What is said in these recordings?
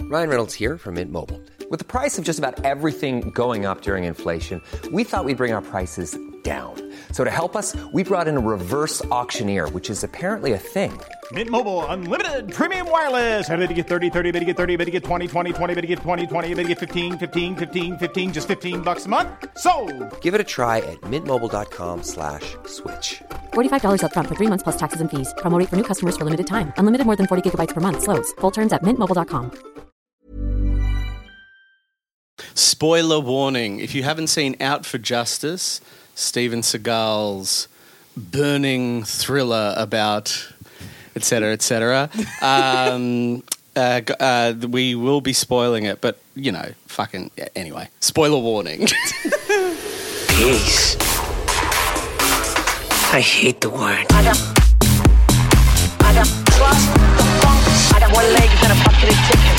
Ryan Reynolds here from Mint Mobile. With the price of just about everything going up during inflation, we thought we'd bring our prices down. So to help us, we brought in a reverse auctioneer, which is apparently a thing. Mint Mobile Unlimited Premium Wireless. How to get 30, 30, bit to get 30, bit to get 20, 20, 20, bit to get 20, 20, bit to get 15, 15, 15, 15, just $15 a month? Sold! Give it a try at mintmobile.com/switch. $45 up front for 3 months plus taxes and fees. Promo rate for new customers for limited time. Unlimited more than 40 gigabytes per month. Slows full terms at mintmobile.com. Spoiler warning. If you haven't seen Out for Justice, Steven Seagal's burning thriller about et cetera, we will be spoiling it, but, you know, fucking, anyway. Spoiler warning. Peace. I hate the word. I got trust the funk. I got one leg and a bucket of chicken.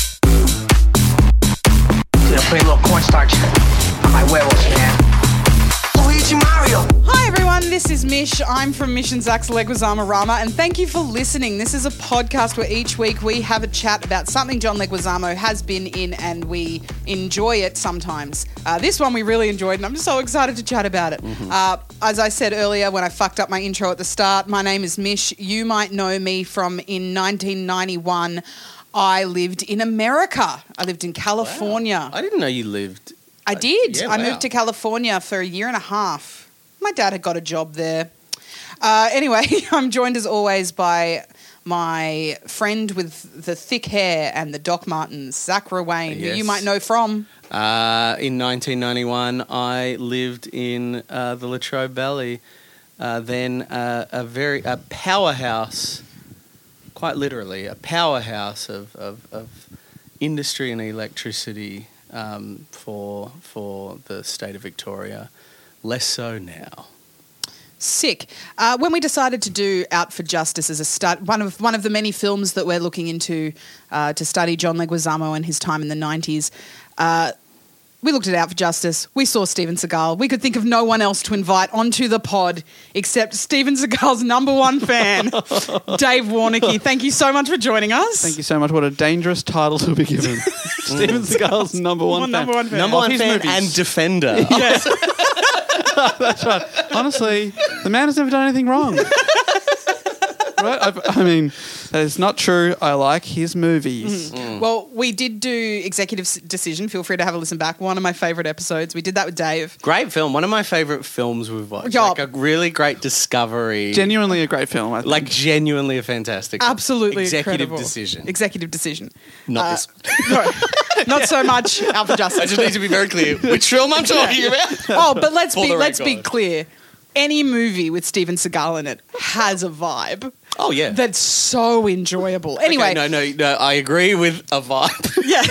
Gonna put a little cornstarch on my huevos, man. Luigi Mario. Hi everyone, this is Mish. I'm from Mission Zach's Leguizamo Rama, and thank you for listening. This is a podcast where each week we have a chat about something John Leguizamo has been in, and we enjoy it sometimes. This one we really enjoyed, and I'm so excited to chat about it. As I said earlier when I fucked up my intro at the start, my name is Mish. You might know me from in 1991. I lived in America. I lived in California. Wow. I didn't know you lived... I did. Yeah, I wow. moved to California for a year and a half. My dad had got a job there. Anyway, I'm joined as always by my friend with the thick hair and the Doc Martens, Zach Ruane, who you might know from... in 1991, I lived in the Latrobe Valley, then a powerhouse, quite literally, a powerhouse of industry and electricity for the state of Victoria. Less so now. Sick. When we decided to do Out for Justice as one of the many films that we're looking into to study John Leguizamo and his time in the 90s, we looked at Out for Justice. We saw Steven Seagal. We could think of no one else to invite onto the pod except Steven Seagal's number one fan, Dave Warnicky. Thank you so much for joining us. Thank you so much. What a dangerous title to be given. Steven Seagal's number one fan. Number one fan. Number one fan movies. and defender. Yes. That's right. Honestly, the man has never done anything wrong. Right? I mean, that is not true. I like his movies. Well, we did do Executive Decision. Feel free to have a listen back. One of my favourite episodes. We did that with Dave. Great film. One of my favourite films we've watched. Yeah. Like a really great discovery. Genuinely a great film, I think. Like genuinely a fantastic film. Absolutely Executive incredible. Decision. Executive Decision. Not this. No, not so much Out for Justice. I just need to be very clear which film I'm talking about. Oh, but let's For the be record. clear. Any movie with Steven Seagal in it has a vibe. Oh, yeah. That's so enjoyable. Anyway. Okay, no, I agree with a vibe. Yeah.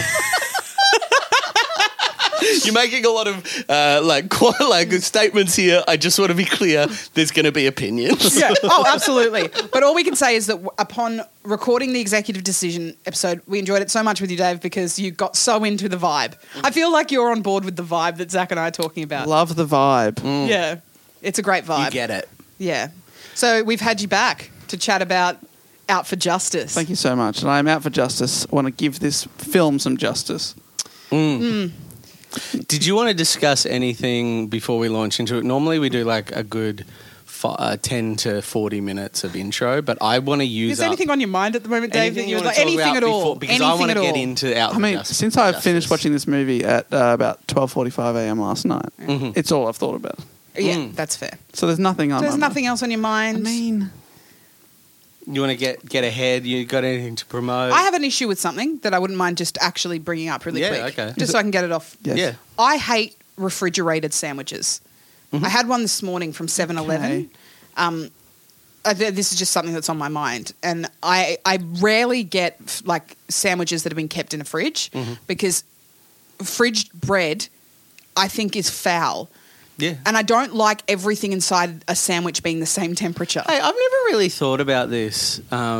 You're making a lot of statements here. I just want to be clear. There's going to be opinions. Yeah. Oh, absolutely. But all we can say is that upon recording the Executive Decision episode, we enjoyed it so much with you, Dave, because you got so into the vibe. I feel like you're on board with the vibe that Zach and I are talking about. Love the vibe. Yeah. It's a great vibe. You get it. Yeah. So we've had you back to chat about Out for Justice. Thank you so much. And I'm out for justice. I want to give this film some justice. Did you want to discuss anything before we launch into it? Normally we do like a good 10 to 40 minutes of intro, but I want to use Is there anything on your mind at the moment, Dave? anything that you you want would to like? talk Anything about at all? before, because anything I want at to get all. into Out I for mean, Justice. since I finished watching this movie at about 12:45 a.m. last night, Mm-hmm. it's all I've thought about. Yeah, that's fair. So there's nothing on There's my mind. nothing else on your mind. I mean, You want to get ahead? You got anything to promote? I have an issue with something that I wouldn't mind just actually bringing up really Yeah, quick. okay. Just so I can get it off. yes. Yeah. I hate refrigerated sandwiches. I had one this morning from 7-Eleven. This is just something that's on my mind. And I rarely get like sandwiches that have been kept in a fridge because fridge bread I think is foul. Yeah. And I don't like everything inside a sandwich being the same temperature. Hey, I've never really thought about this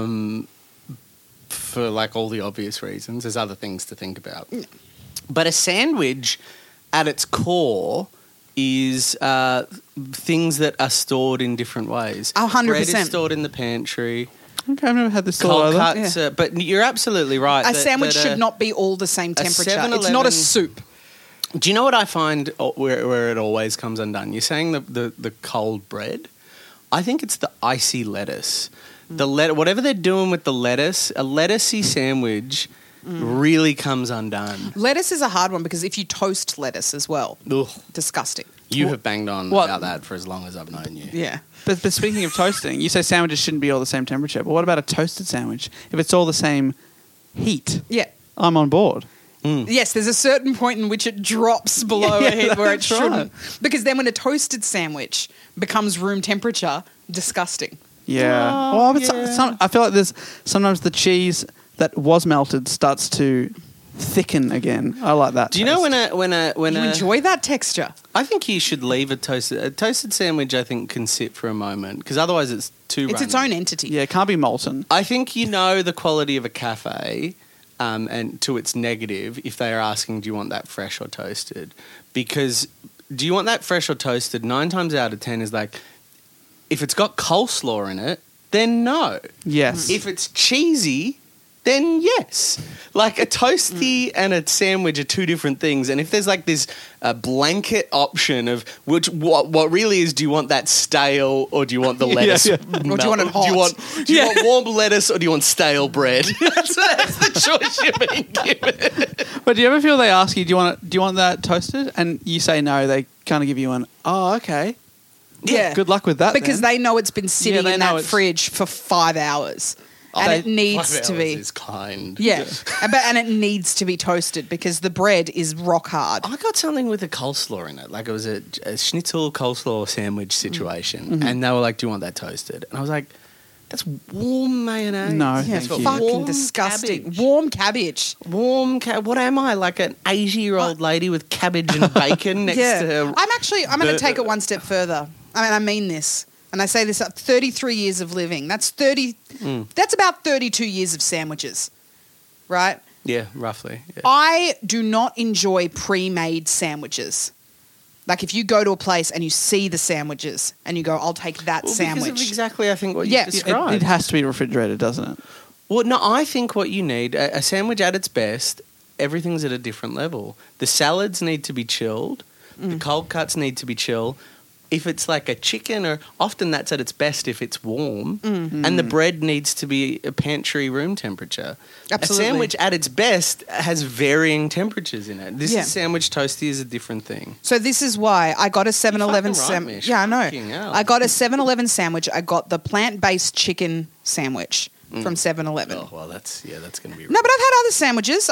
for like all the obvious reasons. There's other things to think about. But a sandwich at its core is things that are stored in different ways. 100%. Bread is stored in the pantry. Okay, I've never had this Cold thought either. cuts, but you're absolutely right. A sandwich should not be all the same temperature. It's not a 7-Eleven soup. Do you know what I find where it always comes undone? You're saying the cold bread. I think it's the icy lettuce. Whatever they're doing with the lettuce, a lettucey sandwich really comes undone. Lettuce is a hard one because if you toast lettuce as well, Ugh. disgusting. You have banged on What? about that for as long as I've known you. Yeah. But speaking of toasting, you say sandwiches shouldn't be all the same temperature. But what about a toasted sandwich? If it's all the same heat, Yeah. I'm on board. Yes, there's a certain point in which it drops below a heat where it that's shouldn't. Because then when a toasted sandwich becomes room temperature, disgusting. Yeah. Oh, but yeah. I feel like there's sometimes the cheese that was melted starts to thicken again. I like that. Do you know taste. when You enjoy that texture. I think you should leave a toasted sandwich. I think can sit for a moment because otherwise it's too. It's its runny. own entity. Yeah, it can't be molten. I think you know the quality of a cafe, and to its negative if they are asking, do you want that fresh or toasted? Because do you want that fresh or toasted? 9 times out of 10 is like, if it's got coleslaw in it, then no. Yes. If it's cheesy, then yes. Like a toasty and a sandwich are two different things. And if there's like this blanket option of what really is, do you want that stale or do you want the lettuce? yeah. Or do you want it hot? Do you want warm lettuce or do you want stale bread? that's the choice you're being given. But do you ever feel they ask you, do you want that toasted? And you say no, they kind of give you an, oh, okay. Yeah. Good luck with that. Because then. they know it's been sitting they in know that it's- fridge for 5 hours. And it needs 5 to hours be. is kind. Yeah. and it needs to be toasted because the bread is rock hard. I got something with a coleslaw in it. Like it was a schnitzel coleslaw sandwich situation. And they were like, do you want that toasted? And I was like, that's warm mayonnaise. No, Yeah, thank you. fucking Warm disgusting. cabbage. Warm cabbage. What am I? Like an 80-year-old lady with cabbage and bacon next to her? I'm going to take it one step further. I mean this. And I say this up 33 years of living. That's about 32 years of sandwiches. Right? Yeah, roughly. Yeah. I do not enjoy pre-made sandwiches. Like if you go to a place and you see the sandwiches and you go, I'll take that sandwich. Because of exactly, I think, what Yeah. you described. It has to be refrigerated, doesn't it? Well, no, I think what you need, a sandwich at its best, everything's at a different level. The salads need to be chilled. The cold cuts need to be chilled. If it's like a chicken, or often that's at its best if it's warm, and the bread needs to be a pantry room temperature. Absolutely. A sandwich at its best has varying temperatures in it. This Yeah. sandwich toasty is a different thing. So this is why I got a 7-Eleven fucking right, sandwich. Mish. Yeah, I know. Fucking hell. I got a 7-Eleven sandwich. I got the plant-based chicken sandwich from 7-Eleven. Oh, well, that's going to be... No, but I've had other sandwiches.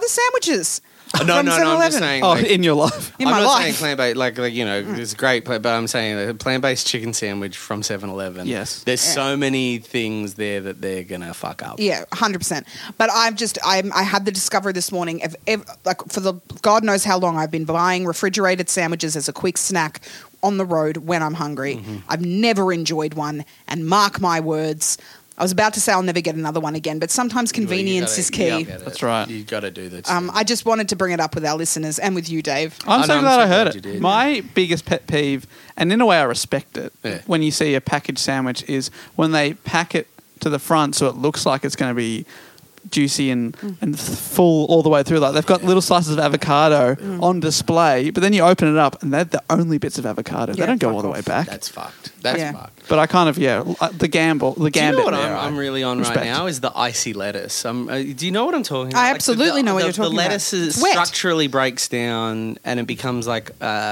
No, from I'm 7-Eleven. just saying... Oh, like, in your life. In I'm my not life. saying plant-based, like it's great, but I'm saying a plant-based chicken sandwich from 7-Eleven. Yes. There's so many things there that they're going to fuck up. Yeah, 100%. But I had the discovery this morning like for the God knows how long I've been buying refrigerated sandwiches as a quick snack on the road when I'm hungry. I've never enjoyed one, and mark my words, I was about to say I'll never get another one again, but sometimes convenience is key. That's right. You got to do that. I just wanted to bring it up with our listeners and with you, Dave. I'm I so know, glad I I'm so heard glad it. you did. My biggest pet peeve, and in a way I respect it, Yeah. when you see a packaged sandwich, is when they pack it to the front so it looks like it's going to be juicy and full all the way through. Like they've got little slices of avocado on display, but then you open it up and they're the only bits of avocado. Yeah, they don't go fuck all the way off. back. That's fucked. That's Yeah. fucked. But I kind of, the gamble, the Do you gambit know what there, I'm really on respect. right now is the icy lettuce. Do you know what I'm talking about? I absolutely know what you're talking The about. lettuce It's wet. structurally breaks down and it becomes like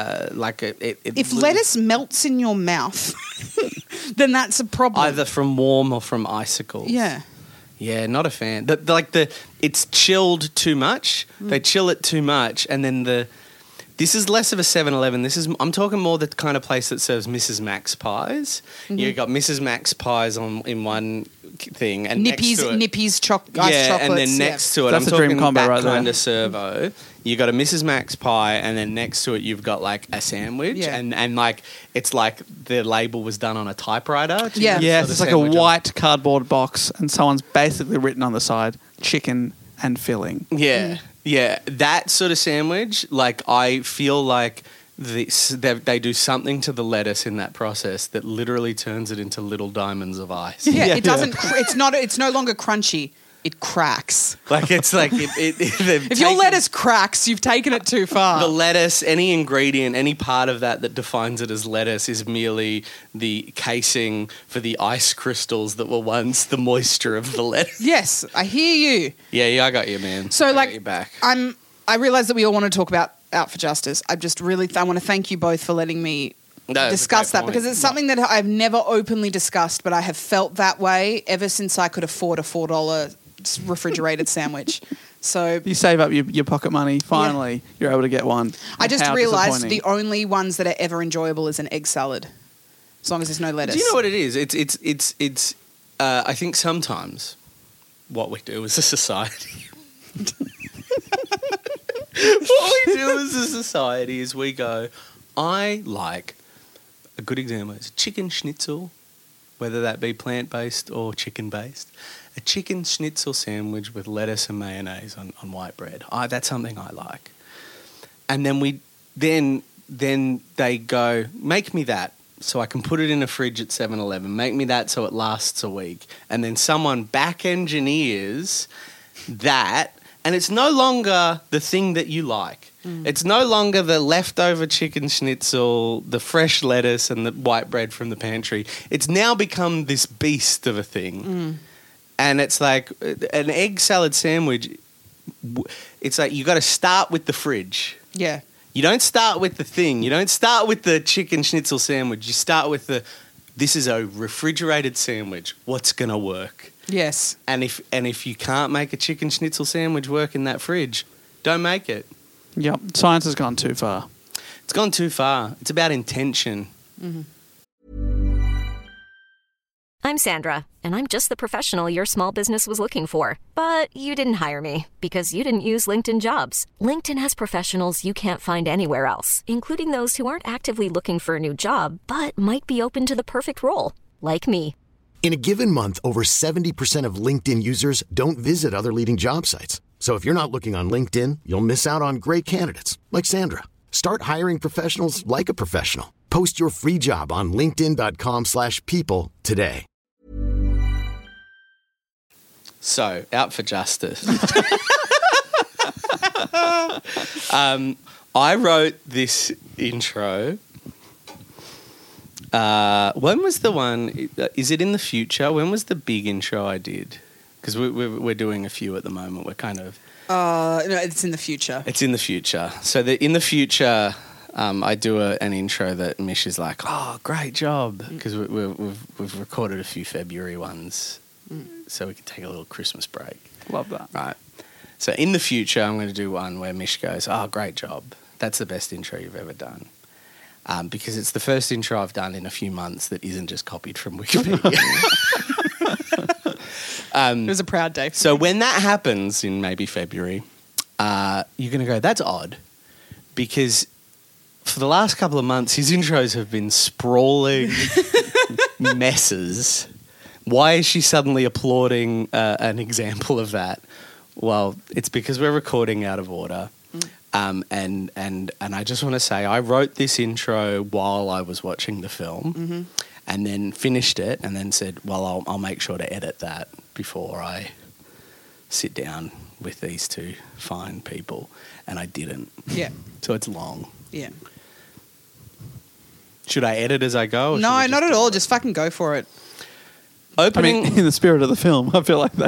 If lettuce melts in your mouth, then that's a problem. either from warm or from icicles. Yeah. Yeah, not a fan. It's chilled too much. They chill it too much, and then this is less of a 7-Eleven. I'm talking more the kind of place that serves Mrs. Max pies. You've got Mrs. Max pies in one thing, and next to it, Nippy's iced chocolates. and then next to it, That's I'm a dream talking combo that right there. kind of servo. You got a Mrs. Max pie, and then next to it, you've got like a sandwich, Yeah. and like it's like the label was done on a typewriter. Do you Yeah. know the Yeah, sort it's of like a sandwich? white cardboard box and someone's basically written on the side, chicken and filling. Yeah, yeah, that sort of sandwich. Like I feel like they do something to the lettuce in that process that literally turns it into little diamonds of ice. Yeah, it doesn't. It's no longer crunchy. It cracks. Like it's like if your lettuce cracks, you've taken it too far. The lettuce, any ingredient, any part of that defines it as lettuce is merely the casing for the ice crystals that were once the moisture of the lettuce. Yes, I hear you. Yeah, I got you, man. So, I like, got you back. I realise that we all want to talk about Out for Justice. I want to thank you both for letting me discuss that, because it's something that I've never openly discussed, but I have felt that way ever since I could afford a $4 refrigerated sandwich. So You save up your pocket money, finally, you're able to get one. I just How realised disappointing. the only ones that are ever enjoyable is an egg salad, as long as there's no lettuce. Do you know what it is? It's I think sometimes what we do as a society what we do as a society is we go, I like, a good example is chicken schnitzel, whether that be plant-based or chicken-based, a chicken schnitzel sandwich with lettuce and mayonnaise on white bread. That's something I like. And then then they go, make me that so I can put it in a fridge at 7-Eleven. Make me that so it lasts a week. And then someone back engineers that, and it's no longer the thing that you like. It's no longer the leftover chicken schnitzel, the fresh lettuce and the white bread from the pantry. It's now become this beast of a thing. And it's like an egg salad sandwich, it's like you got to start with the fridge. Yeah. You don't start with the thing. You don't start with the chicken schnitzel sandwich. You start with this is a refrigerated sandwich. What's going to work? Yes. And if you can't make a chicken schnitzel sandwich work in that fridge, don't make it. Yep, science has gone too far. It's gone too far. It's about intention. I'm Sandra, and I'm just the professional your small business was looking for. But you didn't hire me because you didn't use LinkedIn Jobs. LinkedIn has professionals you can't find anywhere else, including those who aren't actively looking for a new job, but might be open to the perfect role, like me. In a given month, over 70% of LinkedIn users don't visit other leading job sites. So if you're not looking on LinkedIn, you'll miss out on great candidates like Sandra. Start hiring professionals like a professional. Post your free job on linkedin.com/people today. So, Out for Justice. I wrote this intro. When was the one? Is it in the future? When was the big intro I did? Because we're doing a few at the moment. We're kind of... No, it's in the future. It's in the future. So in the future, I do an intro that Mish is like, oh, great job. Because we've recorded a few February ones. So we can take a little Christmas break. Love that. Right. So in the future, I'm going to do one where Mish goes, oh, great job. That's the best intro you've ever done. Because it's the first intro I've done in a few months that isn't just copied from Wikipedia. It was a proud day. So when that happens in maybe February, you're going to go, that's odd. Because for the last couple of months, his intros have been sprawling messes. Why is she suddenly applauding an example of that? Well, it's because we're recording out of order. And I just want to say, I wrote this intro while I was watching the film, and then finished it, and then said, well, I'll make sure to edit that before I sit down with these two fine people, and I didn't. Yeah. So it's long. Yeah. Should I edit as I go? Or should No, we not just at do all. it? Just fucking go for it. Opening. I mean, in the spirit of the film, I feel like that.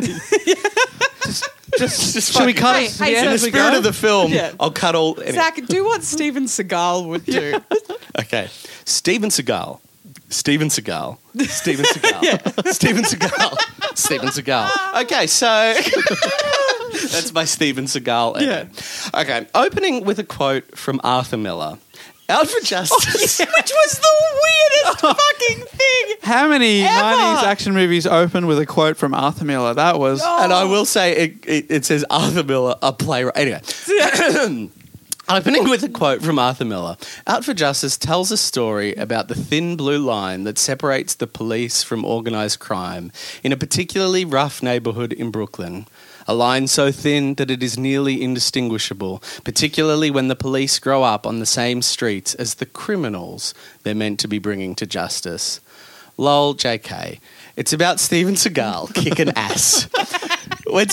Just should we cut it? Hey, in the spirit of the film, Yeah. I'll cut all... Anyway. Zach, do what Steven Seagal would do. Okay. Steven Seagal. Steven Seagal. Steven Seagal. Steven Seagal. Steven Seagal. Okay, so that's my Steven Seagal. Yeah. Okay, opening with a quote from Arthur Miller. Out for Justice. Which was the weirdest fucking thing. How many Ever. 90s action movies open with a quote from Arthur Miller? That was... And I will say it says Arthur Miller, a playwright. Anyway. Opening with a quote from Arthur Miller. Out for Justice tells a story about the thin blue line that separates the police from organised crime in a particularly rough neighbourhood in Brooklyn. a line so thin that it is nearly indistinguishable, particularly when the police grow up on the same streets as the criminals they're meant to be bringing to justice. Lol, JK. It's about Steven Seagal kicking ass. When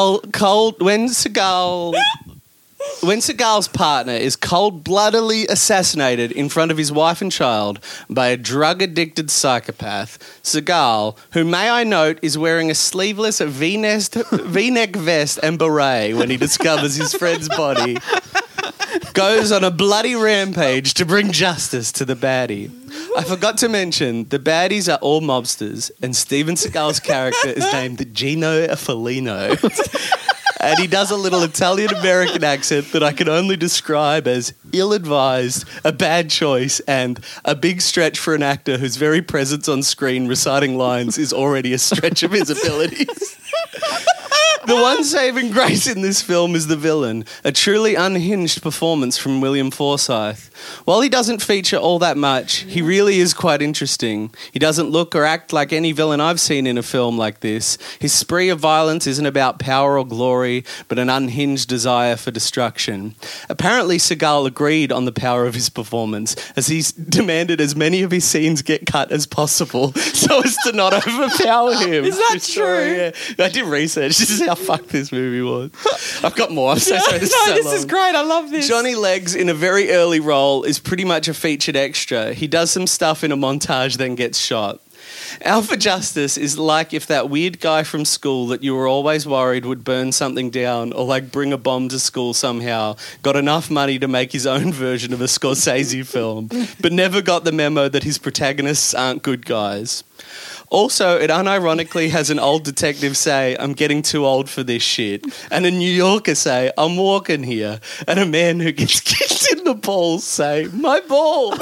Seagal's partner is cold-bloodedly assassinated in front of his wife and child by a drug-addicted psychopath, Seagal, who, may I note, is wearing a sleeveless V-neck vest and beret when he discovers his friend's body, goes on a bloody rampage to bring justice to the baddie. I forgot to mention, the baddies are all mobsters, and Steven Seagal's character is named Gino Felino. And he does a little Italian-American accent that I can only describe as ill-advised, a bad choice, and a big stretch for an actor whose very presence on screen reciting lines is already a stretch of his abilities. The one saving grace in this film is the villain, a truly unhinged performance from William Forsythe. While he doesn't feature all that much, he really is quite interesting. He doesn't look or act like any villain I've seen in a film like this. His spree of violence isn't about power or glory, but an unhinged desire for destruction. Apparently, Seagal agreed on the power of his performance, as he's demanded as many of his scenes get cut as possible, so as to not overpower him. Is that true? Yeah. I did research. This is how fucked this movie was. I've got more. I'm so sorry. This is great. I love this. Johnny Legs, in a very early role, is pretty much a featured extra. He does some stuff in a montage, then gets shot. Alpha Justice is like if that weird guy from school that you were always worried would burn something down or like bring a bomb to school somehow got enough money to make his own version of a Scorsese film, but never got the memo that his protagonists aren't good guys. Also, it unironically has an old detective say, I'm getting too old for this shit, and a New Yorker say, I'm walking here, and a man who gets kicked in the balls say, my balls.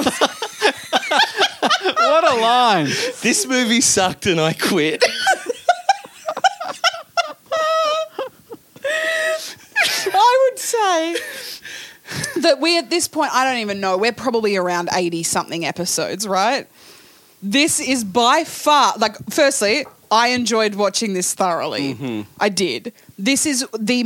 What a line. This movie sucked and I quit. I would say that we, at this point, I don't even know, we're probably around 80-something episodes, right? This is by far, like, firstly, I enjoyed watching this thoroughly. Mm-hmm. I did. This is the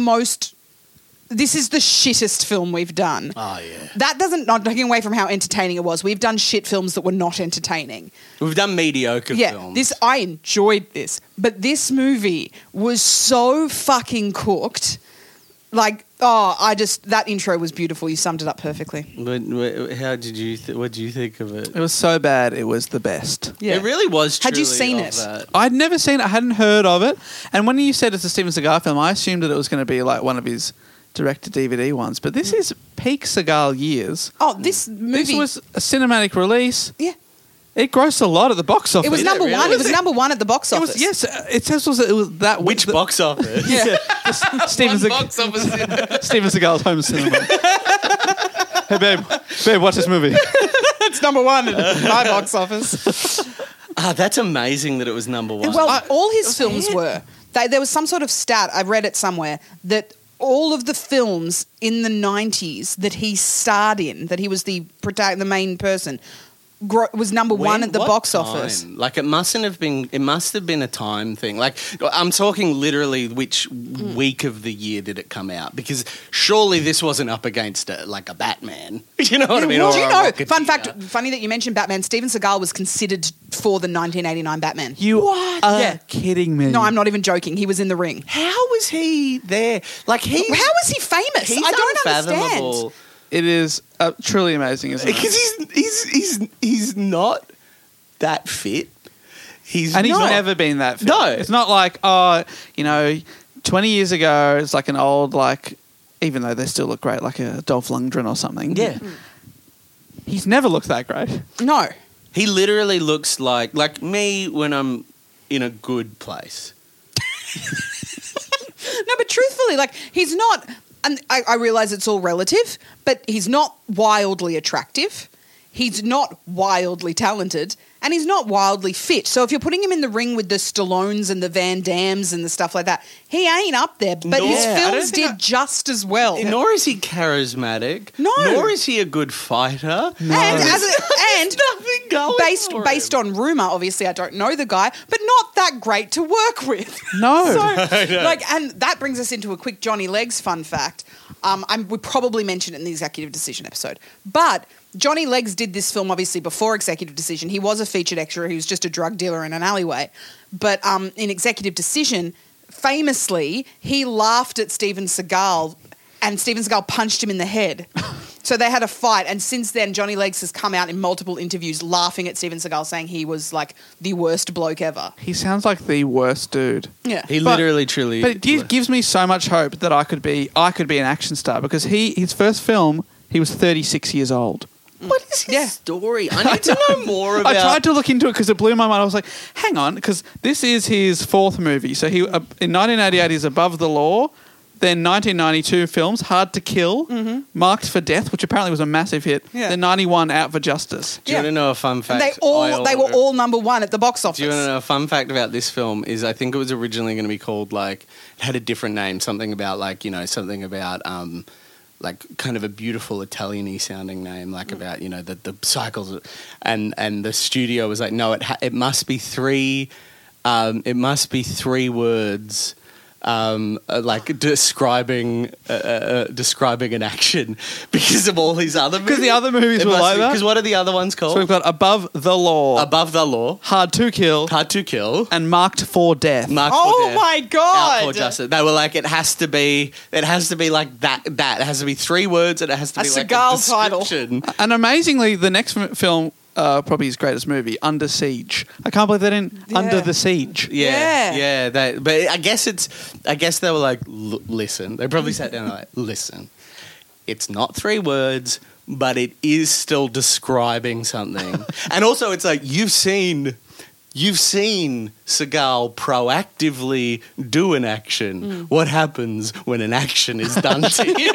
shittest film we've done. Oh, yeah. That doesn't, not taking away from how entertaining it was. We've done shit films that were not entertaining. We've done mediocre films. I enjoyed this. But this movie was so fucking cooked. Like, that intro was beautiful. You summed it up perfectly. But how did you? What did you think of it? It was so bad, it was the best. Yeah. It really was. Had you truly seen of it? that. I'd never seen it. I hadn't heard of it. And when you said it's a Steven Seagal film, I assumed that it was going to be like one of his direct-to-DVD ones. But this is peak Seagal years. Oh, this movie... This was a cinematic release. Yeah. It grossed a lot at the box office. It was number one. It was number one at the box office. Yes, it says it was that. Which box office? Yeah, Steven box office. Steven Seagal's home cinema. Hey babe, watch this movie. It's number one at my box office. That's amazing that it was number one. Well, all his films were. There was some sort of stat, I read it somewhere, that all of the films in the 90s that he starred in, that he was the main person, was number one at the box office. Like it must have been a time thing. Like I'm talking literally which week of the year did it come out? Because surely this wasn't up against a Batman. You know what I mean? Well, do you know? Fun fact, funny that you mentioned Batman. Steven Seagal was considered for the 1989 Batman. You are kidding me. No, I'm not even joking. He was in the ring. How was he there? Like how was he famous? I don't understand. It is truly amazing, isn't it? Because he's not that fit. He's never been that fit. No. It's not like, 20 years ago, it's like an old, like, even though they still look great, like a Dolph Lundgren or something. Yeah. He's never looked that great. No. He literally looks like me when I'm in a good place. No, but truthfully, like, he's not... And I realise it's all relative, but he's not wildly attractive. He's not wildly talented. And he's not wildly fit. So if you're putting him in the ring with the Stallones and the Van Dams and the stuff like that, he ain't up there. But his films did just as well. Nor is he charismatic. No. Nor is he a good fighter. No. And nothing going for based him? on rumor. Obviously, I don't know the guy, but not that great to work with. No. And that brings us into a quick Johnny Legs fun fact. We probably mentioned it in the Executive Decision episode, but Johnny Legs did this film obviously before Executive Decision. He was a featured extra. He was just a drug dealer in an alleyway. But in Executive Decision, famously, he laughed at Steven Seagal and Steven Seagal punched him in the head. So they had a fight, and since then, Johnny Legs has come out in multiple interviews laughing at Steven Seagal, saying he was like the worst bloke ever. He sounds like the worst dude. Yeah. He literally, truly. But it gives me so much hope that I could be an action star, because his first film, he was 36 years old. What is his story? I need to know more about. I tried to look into it because it blew my mind. I was like, hang on, because this is his fourth movie. So in 1988, he's Above the Law. Then 1992 films, Hard to Kill, Marked for Death, which apparently was a massive hit. Yeah. Then 91, Out for Justice. Do you want to know a fun fact? And they were all number one at the box office. Do you want to know a fun fact about this film? Is I think it was originally going to be called like, it had a different name, something about like, something about like kind of a beautiful Italian-y sounding name, like about, the cycles, and the studio was like, no, it must be three words. Like describing an action because of all these other movies. Because the other movies were like that. Because what are the other ones called? So we've got Above the Law. Above the Law. Hard to Kill. And Marked for Death. Marked Oh for Death. my God. Out for Justice. They were like, it has to be like that. It has to be three words and it has to be like a Seagal title. description. And amazingly, the next film, probably his greatest movie, Under Siege. I can't believe they didn't Under the Siege. Yeah. But I guess they were like, listen. They probably sat down and like, listen. It's not three words, but it is still describing something. And also, it's like you've seen Seagal proactively do an action. What happens when an action is done to you?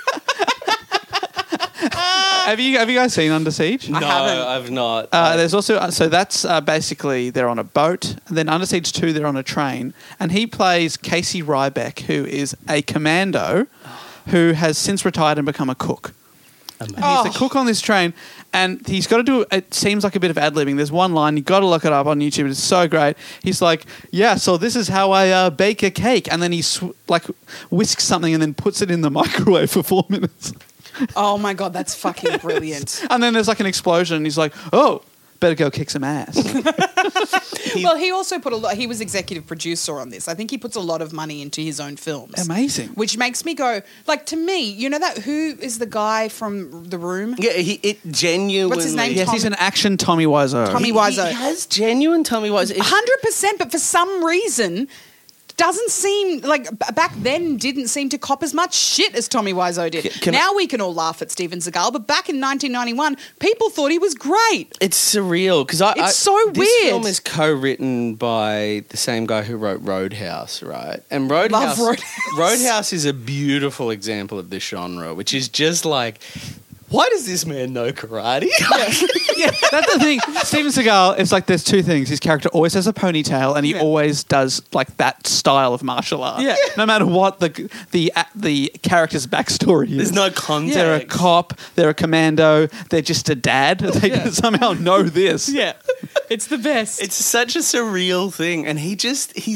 Have you guys seen Under Siege? No, I've not. There's also so that's basically they're on a boat, and then Under Siege 2 they're on a train, and he plays Casey Ryback, who is a commando who has since retired and become a cook. And he's the cook on this train, and he's got to do. It seems like a bit of ad-libbing. There's one line, you've got to look it up on YouTube. It's so great. He's like, "Yeah, so this is how I bake a cake," and then he whisks something and then puts it in the microwave for 4 minutes. Oh my God, that's fucking brilliant. And then there's like an explosion, and he's like, "Oh, better go kick some ass." Well, he also he was executive producer on this. I think he puts a lot of money into his own films. Amazing. Which makes me go, like, to me, who is the guy from The Room? Yeah, it genuinely. What's his name? Yes, he's an action Tommy Wiseau. Tommy Wiseau. He has genuine Tommy Wiseau. 100%, but for some reason, doesn't seem like back then didn't seem to cop as much shit as Tommy Wiseau did. Now we can all laugh at Steven Seagal, but back in 1991, people thought he was great. It's surreal because it's so this weird. This film is co-written by the same guy who wrote Roadhouse, right? And Roadhouse, Roadhouse is a beautiful example of this genre, which is just like, why does this man know karate? Yeah, that's the thing. Steven Seagal, it's like there's two things. His character always has a ponytail, and he always does like that style of martial art. Yeah. No matter what the character's backstory is. There's no context. They're a cop. They're a commando. They're just a dad. They somehow know this. Yeah, it's the best. It's such a surreal thing, and he's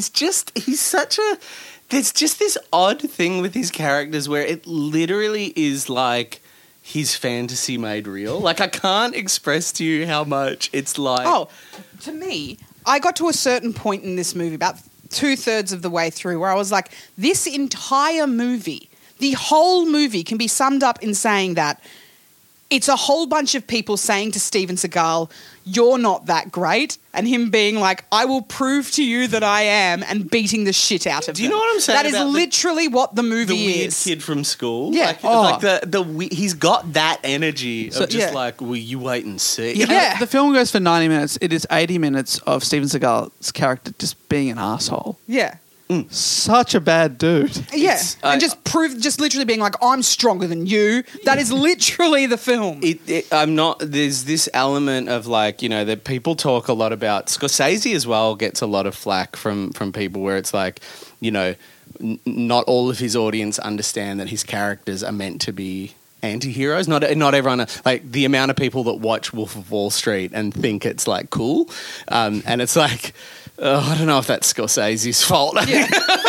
such a. There's just this odd thing with his characters where it literally is like his fantasy made real. Like, I can't express to you how much it's like. Oh, to me, I got to a certain point in this movie, about 2/3 of the way through, where I was like, this entire movie, the whole movie can be summed up in saying that it's a whole bunch of people saying to Steven Seagal, "You're not that great," and him being like, "I will prove to you that I am," and beating the shit out of him. Do you know what I'm saying? That is about literally what the movie the weird is. kid from school. Yeah. Like he's got that energy of just like, well, you wait and see. Yeah. The film goes for 90 minutes. It is 80 minutes of Steven Seagal's character just being an asshole. Yeah. Such a bad dude. Yeah, and just literally being like, "I'm stronger than you." That is literally the film. I'm not. There's this element of like, that people talk a lot about. Scorsese as well gets a lot of flack from people where it's like, not all of his audience understand that his characters are meant to be anti-heroes. Not everyone, like the amount of people that watch Wolf of Wall Street and think it's like cool, and it's like, I don't know if that's Scorsese's fault. Yeah.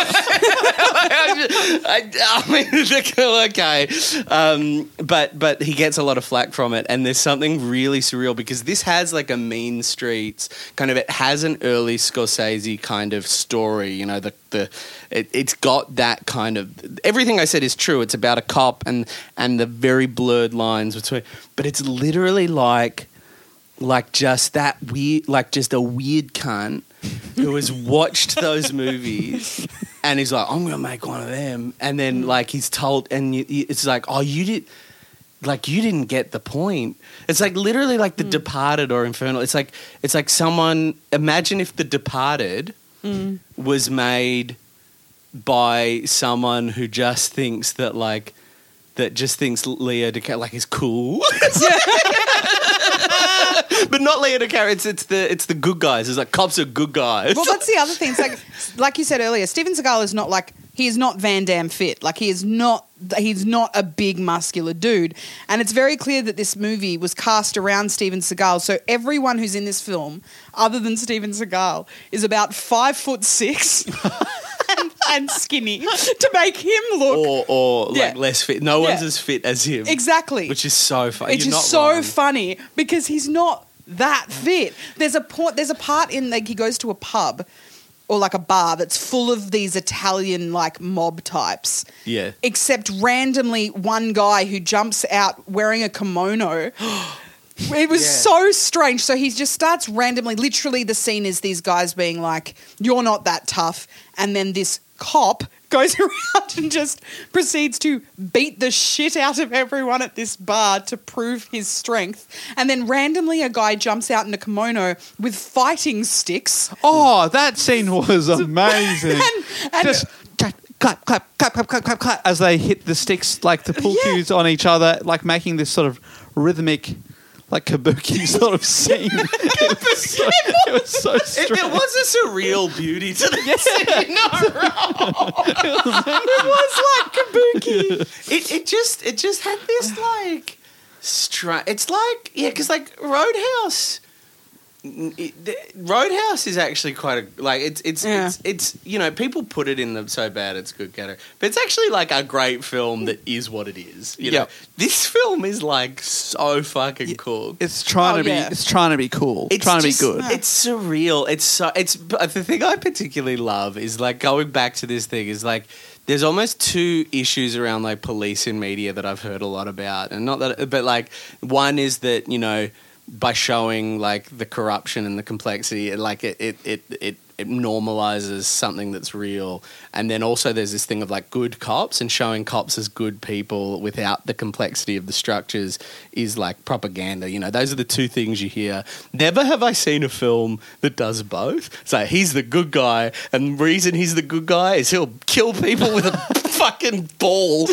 I mean, okay, but he gets a lot of flack from it, and there's something really surreal because this has like a mean streets kind of. It has an early Scorsese kind of story, you know. It's got that kind of everything I said is true. It's about a cop and the very blurred lines between, but it's literally like just that weird, like just a weird cunt who has watched those movies and he's like, I'm going to make one of them. And then like he's told, and it's like, oh, you didn't get the point. It's like literally like The Departed or Infernal. It's like someone, imagine if The Departed was made by someone who just thinks that like, that just thinks Leo DiCaprio like is cool. But not Leo DiCaprio. It's the good guys. It's like cops are good guys. Well, that's the other thing. It's like you said earlier, Steven Seagal is not like, he is not Van Damme fit. Like he's not a big muscular dude. And it's very clear that this movie was cast around Steven Seagal. So everyone who's in this film, other than Steven Seagal, is about 5'6". And skinny to make him look or like less fit. No one's as fit as him. Exactly. Which is so funny. It's just so funny because he's not that fit. There's a part in like he goes to a pub or like a bar that's full of these Italian like mob types. Yeah. Except randomly one guy who jumps out wearing a kimono. It was so strange. So he just starts randomly, literally the scene is these guys being like, you're not that tough. And then this cop goes around and just proceeds to beat the shit out of everyone at this bar to prove his strength. And then randomly a guy jumps out in a kimono with fighting sticks. Oh, that scene was amazing. and just clap, clap, clap, clap, clap, clap, clap, as they hit the sticks, like the pull cues on each other, like making this sort of rhythmic, like kabuki sort of scene. It was so strange. There was a surreal beauty to the scene. It was like kabuki. It just had this like it's like because like Roadhouse is actually quite a like it's you know, people put it in the so bad it's good category, but it's actually like a great film that is what it is. You know, this film is like so fucking cool. It's trying to be cool. It's trying to be good. It's surreal. But the thing I particularly love is like going back to this thing is like there's almost two issues around like police in media that I've heard a lot about, and not that, but like one is that, you know, by showing like the corruption and the complexity, like it normalizes something that's real. And then also there's this thing of like good cops, and showing cops as good people without the complexity of the structures is like propaganda. You know, those are the two things you hear. Never have I seen a film that does both. So he's the good guy, and the reason he's the good guy is he'll kill people with a fucking ball.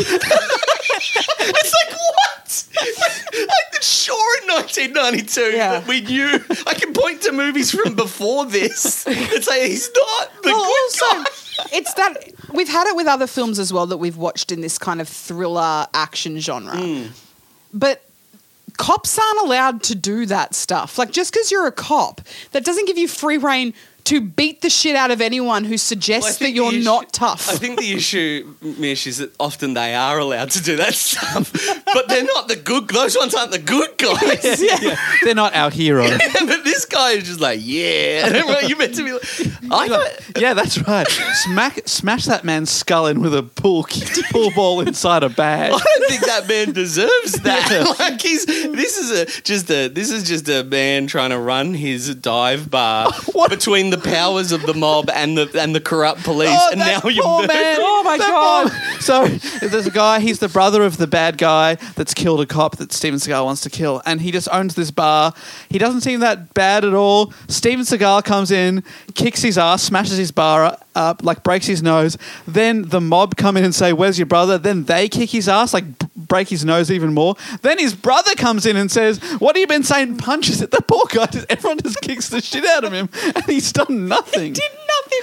It's like, what? Like, sure, in 1992 that we knew. I can point to movies from before this and say he's not the good guy. It's that we've had it with other films as well that we've watched in this kind of thriller action genre. But cops aren't allowed to do that stuff. Like, just because you're a cop, that doesn't give you free reign to beat the shit out of anyone who suggests that you're not tough. I think the issue, Mish, is that often they are allowed to do that stuff, but they're not the good. Those ones aren't the good guys. They're not our hero. But this guy is just like, you're meant to be. Yeah, that's right. Smash that man's skull in with a pool ball inside a bag. I don't think that man deserves that. Like this is just a man trying to run his dive bar between the powers of the mob and the corrupt police, and now you're man. Oh my God. So there's a guy, he's the brother of the bad guy that's killed a cop that Steven Seagal wants to kill, and he just owns this bar. He doesn't seem that bad at all. Steven Seagal comes in, kicks his ass, smashes his bar up, like breaks his nose. Then the mob come in and say, where's your brother? Then they kick his ass, like break his nose even more. Then his brother comes in and says, what have you been saying? Punches at the poor guy. Everyone just kicks the shit out of him, and he's done nothing. He did nothing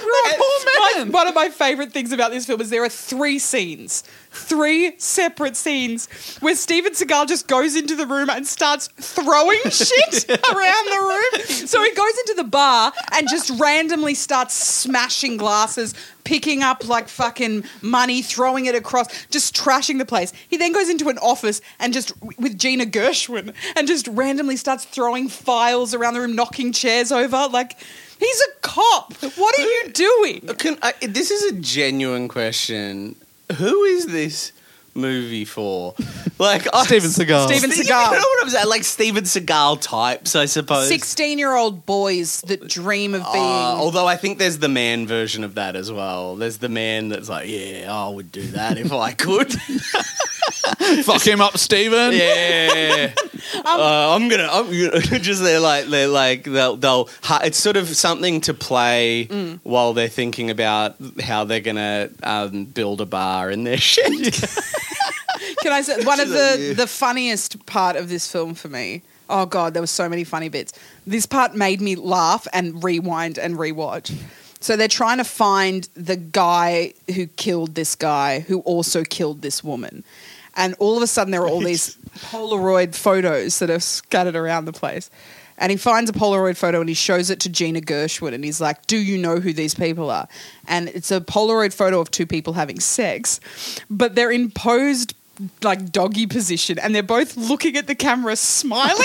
One of my favourite things about this film is there are 3 separate scenes where Steven Seagal just goes into the room and starts throwing shit around the room. So he goes into the bar and just randomly starts smashing glasses, picking up like fucking money, throwing it across, just trashing the place. He then goes into an office and just with Gina Gershwin and just randomly starts throwing files around the room, knocking chairs over. Like, he's a cop. What are you doing? This is a genuine question. Who is this movie for? Like Steven Seagal. Steven Seagal. You know what I'm saying? Like Steven Seagal types, I suppose. 16-year-old boys that dream of being... although I think there's the man version of that as well. There's the man that's like, yeah, I would do that if I could. Fuck him up, Steven. Yeah. I'm gonna just they'll it's sort of something to play while they're thinking about how they're gonna build a bar in their shit. Can I say one of the funniest part of this film for me? Oh God, there were so many funny bits. This part made me laugh and rewind and rewatch. So they're trying to find the guy who killed this guy who also killed this woman. And all of a sudden there are all these Polaroid photos that are scattered around the place. And he finds a Polaroid photo and he shows it to Gina Gershwin and he's like, do you know who these people are? And it's a Polaroid photo of 2 people having sex, but they're in posed like doggy position and they're both looking at the camera smiling.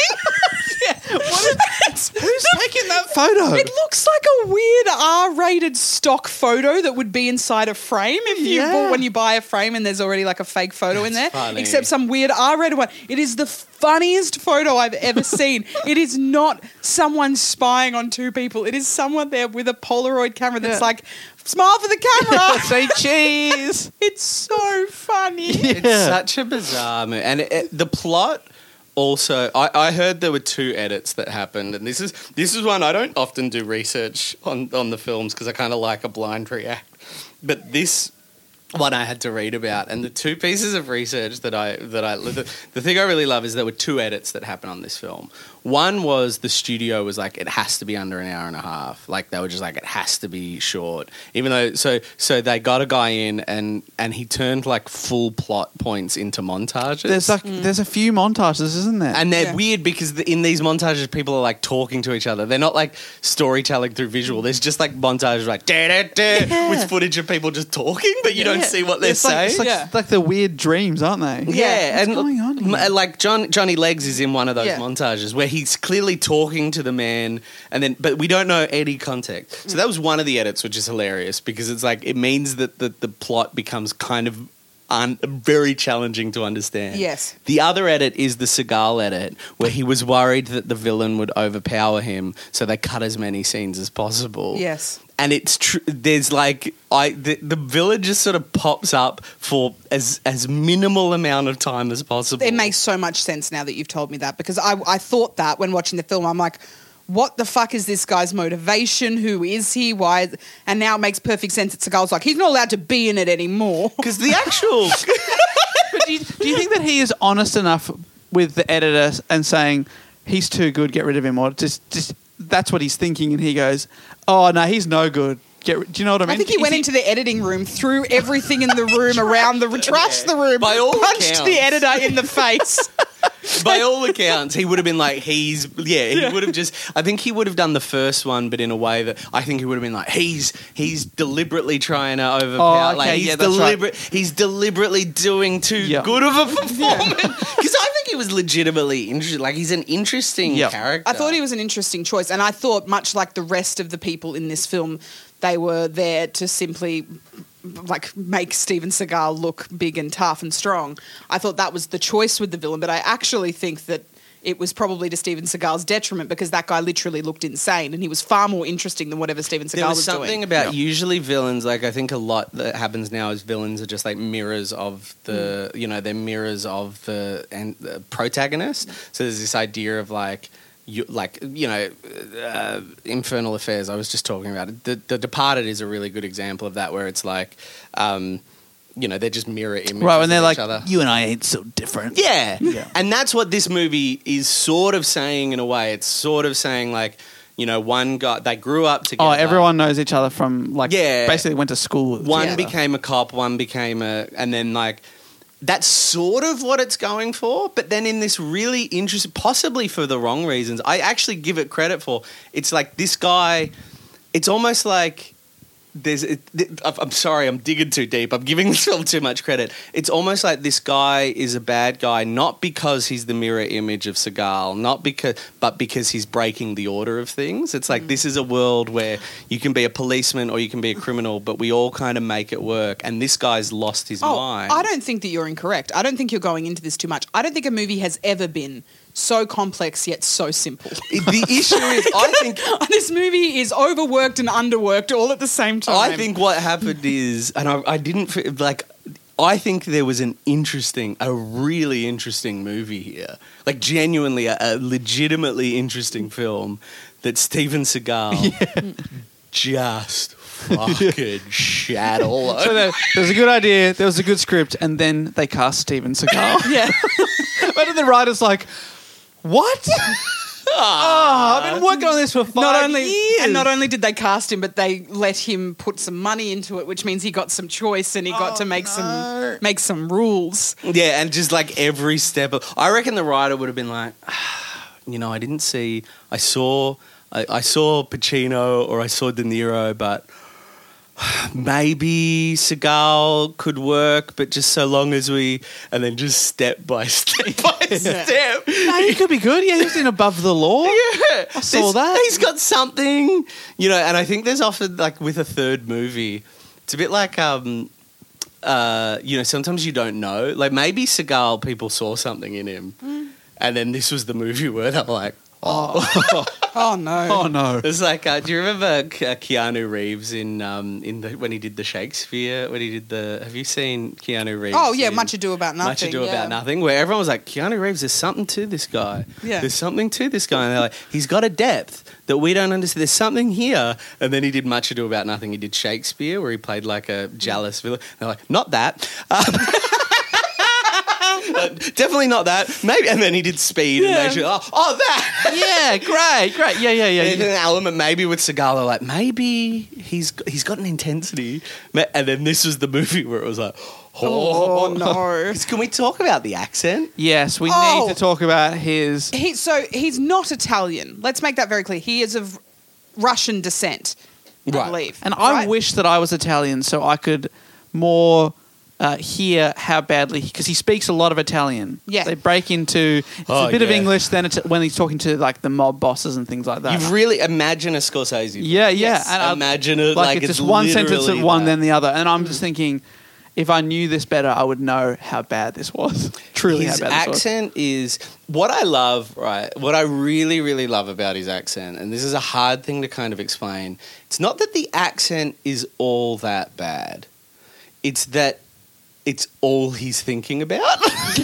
Who's taking that photo? It looks like a weird R-rated stock photo that would be inside a frame when you buy a frame and there's already like a fake photo in there. Funny. Except some weird R-rated one. It is the funniest photo I've ever seen. It is not someone spying on 2 people. It is someone there with a Polaroid camera that's like, smile for the camera. Say cheese. It's so funny. It's such a bizarre movie. And the plot... Also, I heard there were 2 edits that happened, and this is one I don't often do research on the films because I kind of like a blind react. But this one I had to read about, and the 2 pieces of research the thing I really love is there were 2 edits that happened on this film. One was the studio was like, it has to be under an hour and a half. Like they were just like, it has to be short. Even though, so they got a guy in and he turned like full plot points into montages. There's a few montages, isn't there? And they're weird because in these montages, people are like talking to each other. They're not like storytelling through visual. There's just like montages like with footage of people just talking, but you don't see what they're saying. It's like the weird dreams, aren't they? Yeah. What's going on here? Like Johnny Legs is in one of those montages where he's clearly talking to the man, but we don't know any context. So that was one of the edits, which is hilarious because it's like it means that the plot becomes kind of very challenging to understand. Yes. The other edit is the Seagal edit, where he was worried that the villain would overpower him, so they cut as many scenes as possible. Yes. And it's true. There's like the villain just sort of pops up for as minimal amount of time as possible. It makes so much sense now that you've told me that because I thought that when watching the film. I'm like, what the fuck is this guy's motivation? Who is he? Why? And now it makes perfect sense that Seagal's like, he's not allowed to be in it anymore. Because the actual... But do you think that he is honest enough with the editor and saying, he's too good, get rid of him, or just that's what he's thinking and he goes, oh, no, he's no good. Do you know what I mean? I think he went into the editing room, threw everything in the room around trashed the room, By all punched accounts. the editor in the face. By all accounts, he would have been like, he would have just, I think he would have done the first one, but in a way that I think he would have been like, he's deliberately trying to overpower. Oh, okay, like, he's deliberately doing too good of a performance. Because I think he was legitimately interesting. Like, he's an interesting character. I thought he was an interesting choice. And I thought, much like the rest of the people in this film, they were there to simply like make Steven Seagal look big and tough and strong. I thought that was the choice with the villain, but I actually think that it was probably to Steven Seagal's detriment because that guy literally looked insane and he was far more interesting than whatever Steven Seagal was doing. There was something about usually villains, like I think a lot that happens now is villains are just like mirrors of the, they're mirrors of the protagonist. So there's this idea of like, Infernal Affairs, I was just talking about it. The Departed is a really good example of that, where it's like, they're just mirror images right, and they're of like, each other. You and I ain't so different. Yeah. And that's what this movie is sort of saying in a way. It's sort of saying like, one guy, they grew up together. Oh, everyone knows each other from basically went to school. One together. became a cop, one became and then that's sort of what it's going for. But then in this really interesting, possibly for the wrong reasons, I actually give it credit for. It's like this guy, it's almost like I'm sorry, I'm digging too deep. I'm giving this film too much credit. It's almost like this guy is a bad guy, not because he's the mirror image of Seagal, but because he's breaking the order of things. It's like this is a world where you can be a policeman or you can be a criminal, but we all kind of make it work. And this guy's lost his mind. I don't think that you're incorrect. I don't think you're going into this too much. I don't think a movie has ever been so complex yet so simple. The issue is, I think this movie is overworked and underworked all at the same time. I think what happened is, and I didn't like. I think there was a really interesting movie here, like genuinely a legitimately interesting film that Steven Seagal just fucking shat all over. So there was a good idea, there was a good script, and then they cast Steven Seagal. Yeah. But then the writer's like, what? I've been working on this for 5 years. And not only did they cast him, but they let him put some money into it, which means he got some choice and he got to make some rules. Yeah, and just like every step of, I reckon the writer would have been like, I didn't see, I saw Pacino or I saw De Niro, but maybe Seagal could work, but just so long as and then just step by step. No, he could be good. Yeah, he's in Above the Law. Yeah. I saw that. He's got something, and I think there's often, like, with a third movie, it's a bit like, sometimes you don't know. Like, maybe Seagal, people saw something in him, and then this was the movie where they're like, oh no. Oh no. It's like, do you remember Keanu Reeves when he did the Shakespeare? Have you seen Keanu Reeves? Oh yeah, Much Ado About Nothing. Much Ado About Nothing, where everyone was like, Keanu Reeves, there's something to this guy. Yeah. There's something to this guy. And they're like, he's got a depth that we don't understand. There's something here. And then he did Much Ado About Nothing. He did Shakespeare, where he played like a jealous villain. They're like, not that. Definitely not that. Maybe, and then he did Speed, and they should, that. Yeah, great. Yeah. And an element maybe with Seagal, they're like, maybe he's got an intensity. And then this was the movie where it was like, oh no. Can we talk about the accent? Yes, we need to talk about his. He's not Italian. Let's make that very clear. He is of Russian descent, I believe. And I wish that I was Italian so I could more hear how badly, because he speaks a lot of Italian. Yeah. They break into a bit of English, then it's when he's talking to like the mob bosses and things like that. You really imagine a Scorsese. Yeah. Yes. And imagine it like it's just one sentence at one, then the other. And I'm just thinking, if I knew this better, I would know how bad this was. Truly his how bad this was. His accent is what I love, right? What I really, really love about his accent, and this is a hard thing to kind of explain, it's not that the accent is all that bad. It's that it's all he's thinking about.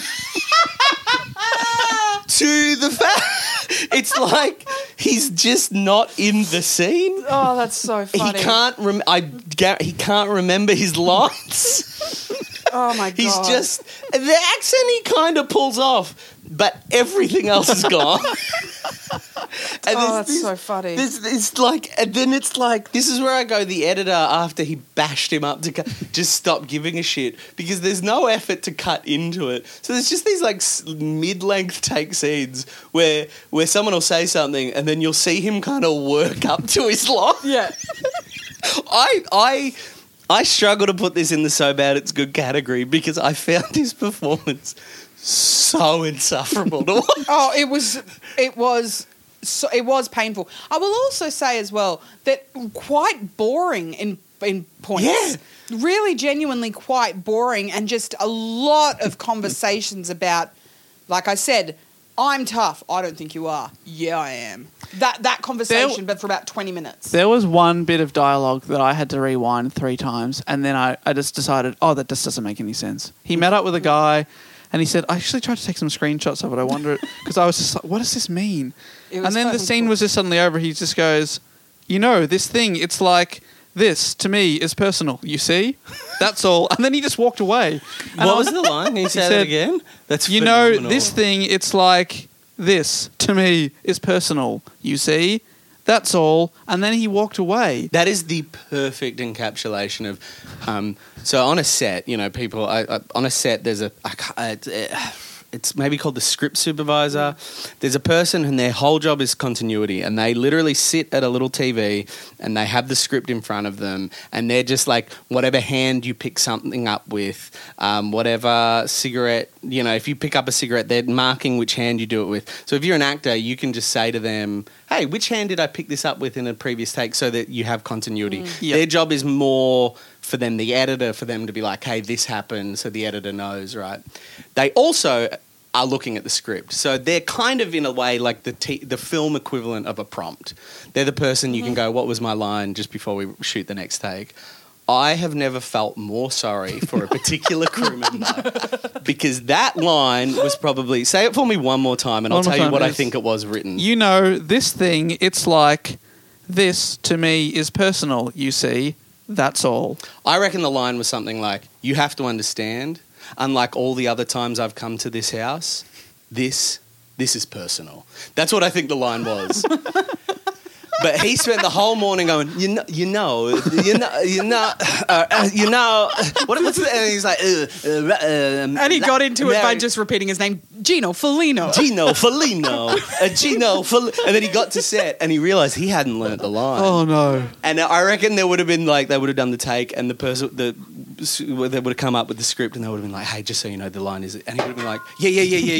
To the fact, it's like he's just not in the scene. Oh, that's so funny. He can't remember his lines. Oh my god. He's just the accent he kind of pulls off, but everything else is gone. That's so funny. It's like, and then it's like, this is where I go, the editor, after he bashed him up, to just stop giving a shit, because there's no effort to cut into it. So there's just these like mid-length take scenes where someone will say something and then you'll see him kind of work up to his line. Yeah. I struggle to put this in the so bad it's good category, because I found his performance so insufferable to watch. Oh, it was painful. I will also say as well that quite boring in points. Yeah. Really genuinely quite boring, and just a lot of conversations about, like I said, I'm tough. I don't think you are. Yeah, I am. That conversation, but for about 20 minutes. There was one bit of dialogue that I had to rewind 3 times, and then I just decided, that just doesn't make any sense. He met up with a guy, and he said, I actually tried to take some screenshots of it. I wonder, because I was just like, what does this mean? And then the scene was just suddenly over. He just goes, this thing, it's like this, to me, is personal. You see? That's all. And then he just walked away. And what was the line? He said it again? That's phenomenal. This thing, it's like this, to me, is personal. You see? That's all. And then he walked away. That is the perfect encapsulation of. So on a set, people. On a set, there's it's maybe called the script supervisor. There's a person and their whole job is continuity, and they literally sit at a little TV and they have the script in front of them, and they're just like, whatever hand you pick something up with, whatever cigarette, if you pick up a cigarette, they're marking which hand you do it with. So if you're an actor, you can just say to them, hey, which hand did I pick this up with in a previous take, so that you have continuity. Their job is more for them, the editor, for them to be like, hey, this happened, so the editor knows, right? They also are looking at the script. So they're kind of, in a way, like the film equivalent of a prompt. They're the person you can go, what was my line, just before we shoot the next take. I have never felt more sorry for a particular crew member, because that line was probably... Say it for me one more time and I'll tell you what I think it was written. This thing, it's like, this to me is personal, you see. That's all. I reckon the line was something like, you have to understand, unlike all the other times I've come to this house, this is personal. That's what I think the line was. But he spent the whole morning going, what's the, and he's like, and he got into it by just repeating his name, Gino Foligno. And then he got to set and he realised he hadn't learnt the line. Oh no. And I reckon there would have been like, they would have done the take, and the person, they would have come up with the script, and they would have been like, hey, just so you know, the line is, and he would have been like, yeah.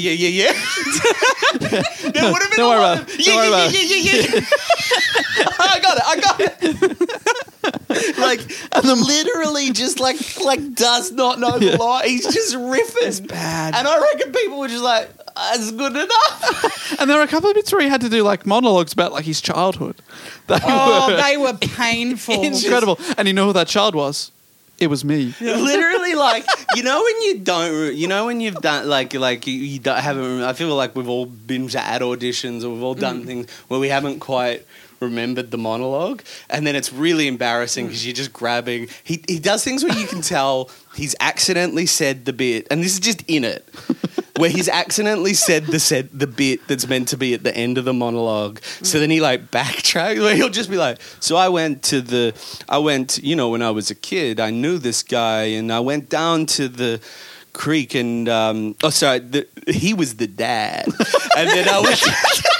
There would have been a lot of, yeah. I got it. Like, literally just like does not know the line. He's just riffing. It's bad. And I reckon people were just like, that's good enough. And there were a couple of bits where he had to do like monologues about like his childhood. They were painful. Incredible. And you know who that child was? It was me. Literally, like, when you don't, when you've done, like you don't, haven't, I feel like we've all been at auditions, or we've all done things where we haven't quite remembered the monologue, and then it's really embarrassing because you're just grabbing. He does things where you can tell he's accidentally said the bit, and this is just in it, where he's accidentally said the bit that's meant to be at the end of the monologue. So then he like backtracks, where he'll just be like, so I went, when I was a kid, I knew this guy, and I went down to the creek, and he was the dad, and then I went.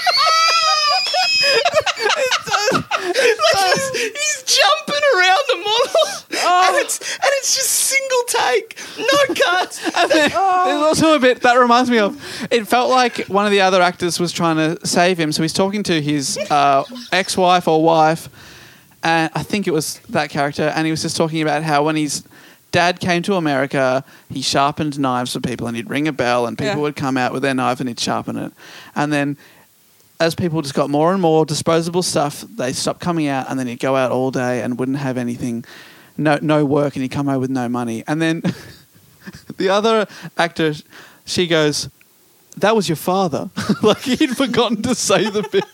He's jumping around the monologue, and it's just single take, no cuts. And there's also a bit that reminds me of. It felt like one of the other actors was trying to save him, so he's talking to his ex-wife or wife, and I think it was that character, and he was just talking about how when his dad came to America, he sharpened knives for people, and he'd ring a bell, and people would come out with their knife, and he'd sharpen it, and then, as people just got more and more disposable stuff, they stopped coming out, and then he'd go out all day and wouldn't have anything, no work, and he'd come home with no money. And then the other actor, she goes, that was your father. Like he'd forgotten to say the bit.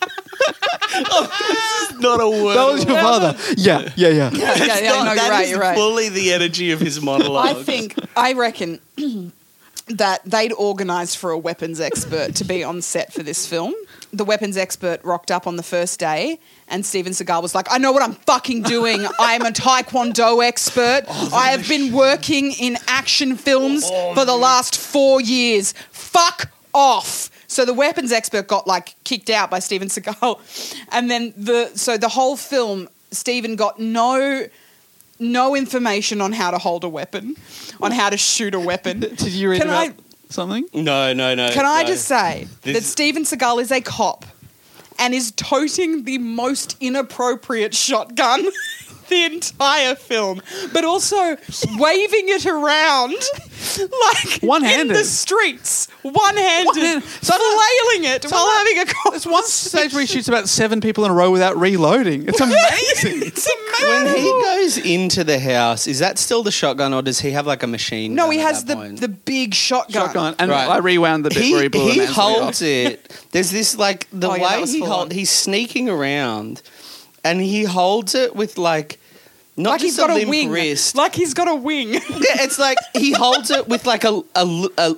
This is not a word. That was your father. Yeah. You're right. Fully the energy of his monologue. I reckon that they'd organised for a weapons expert to be on set for this film. The weapons expert rocked up on the first day, and Steven Seagal was like, I know what I'm fucking doing. I'm a Taekwondo expert. I have been working in action films for the last 4 years. Fuck off. So the weapons expert got like kicked out by Steven Seagal. And then the whole film, Steven got no information on how to hold a weapon, on how to shoot a weapon. Did you read about something? No. Can I just say that Steven Seagal is a cop and is toting the most inappropriate shotgun the entire film, but also waving it around like one-handed in the streets, one-handed, flailing it while having a conversation. There's one stage where he shoots about 7 people in a row without reloading. It's amazing. It's amazing. When he goes into the house, is that still the shotgun, or does he have like a machine? No, he has the big shotgun. And I rewound the bit where he blew He holds it. There's this like the way he's sneaking around, and he holds it with like. Not like just he's got a limp wing. wrist. Like he's got a wing. Yeah, it's like he holds it with like a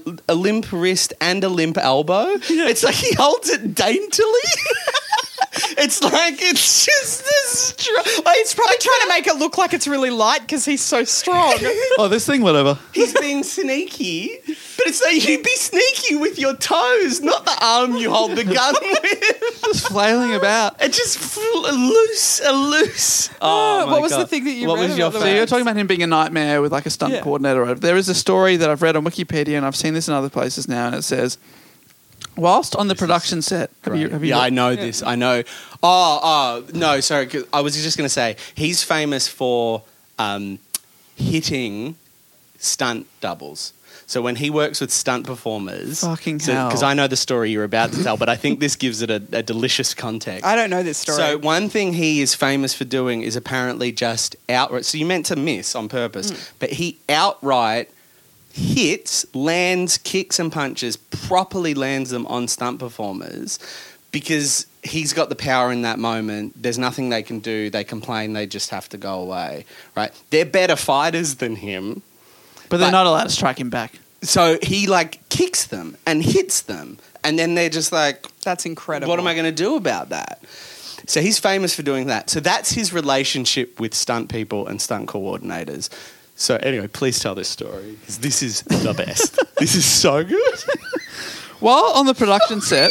limp wrist and a limp elbow. Yeah. It's like he holds it daintily. It's like it's just this. He's probably trying to make it look like it's really light because he's so strong. Oh, this thing, whatever. He's being sneaky, but it's like you be sneaky with your toes, not the arm you hold the gun with. Just flailing about. It just loose. Oh, my what was God. the thing that you What read was your about the So way? you're talking about him being a nightmare with like a stunt coordinator. Right? There is a story that I've read on Wikipedia, and I've seen this in other places now, and it says, whilst on the production set, have you Yeah, I know this. I know. Oh, no, sorry. 'Cause I was just going to say, he's famous for hitting stunt doubles. So when he works with stunt performers... Fucking hell. Because I know the story you're about to tell, but I think this gives it a delicious context. I don't know this story. So one thing he is famous for doing is apparently just outright... So you meant to miss on purpose, but he outright hits, lands, kicks and punches, properly lands them on stunt performers because he's got the power in that moment. There's nothing they can do. They complain. They just have to go away, right? They're better fighters than him. But they're not allowed to strike him back. So he like kicks them and hits them, and then they're just like, that's incredible. what am I going to do about that? So he's famous for doing that. So that's his relationship with stunt people and stunt coordinators. So anyway, please tell this story, because this is the best. This is so good. While on the production set...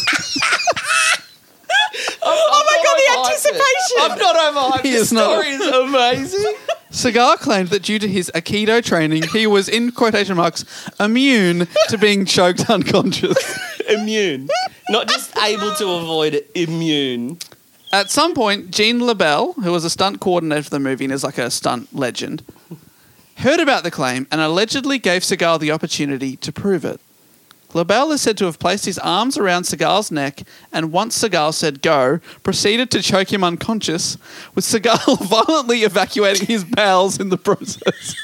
Oh my God, the anticipation! I'm not overhyped. He This is not. story is amazing. Seagal claimed that due to his Aikido training, he was, in quotation marks, immune to being choked unconscious. Immune. Not just able to avoid it, immune. At some point, Gene LaBelle, who was a stunt coordinator for the movie and is like a stunt legend, heard about the claim and allegedly gave Seagal the opportunity to prove it. LaBelle is said to have placed his arms around Seagal's neck and once Seagal said go, proceeded to choke him unconscious, with Seagal violently evacuating his bowels in the process.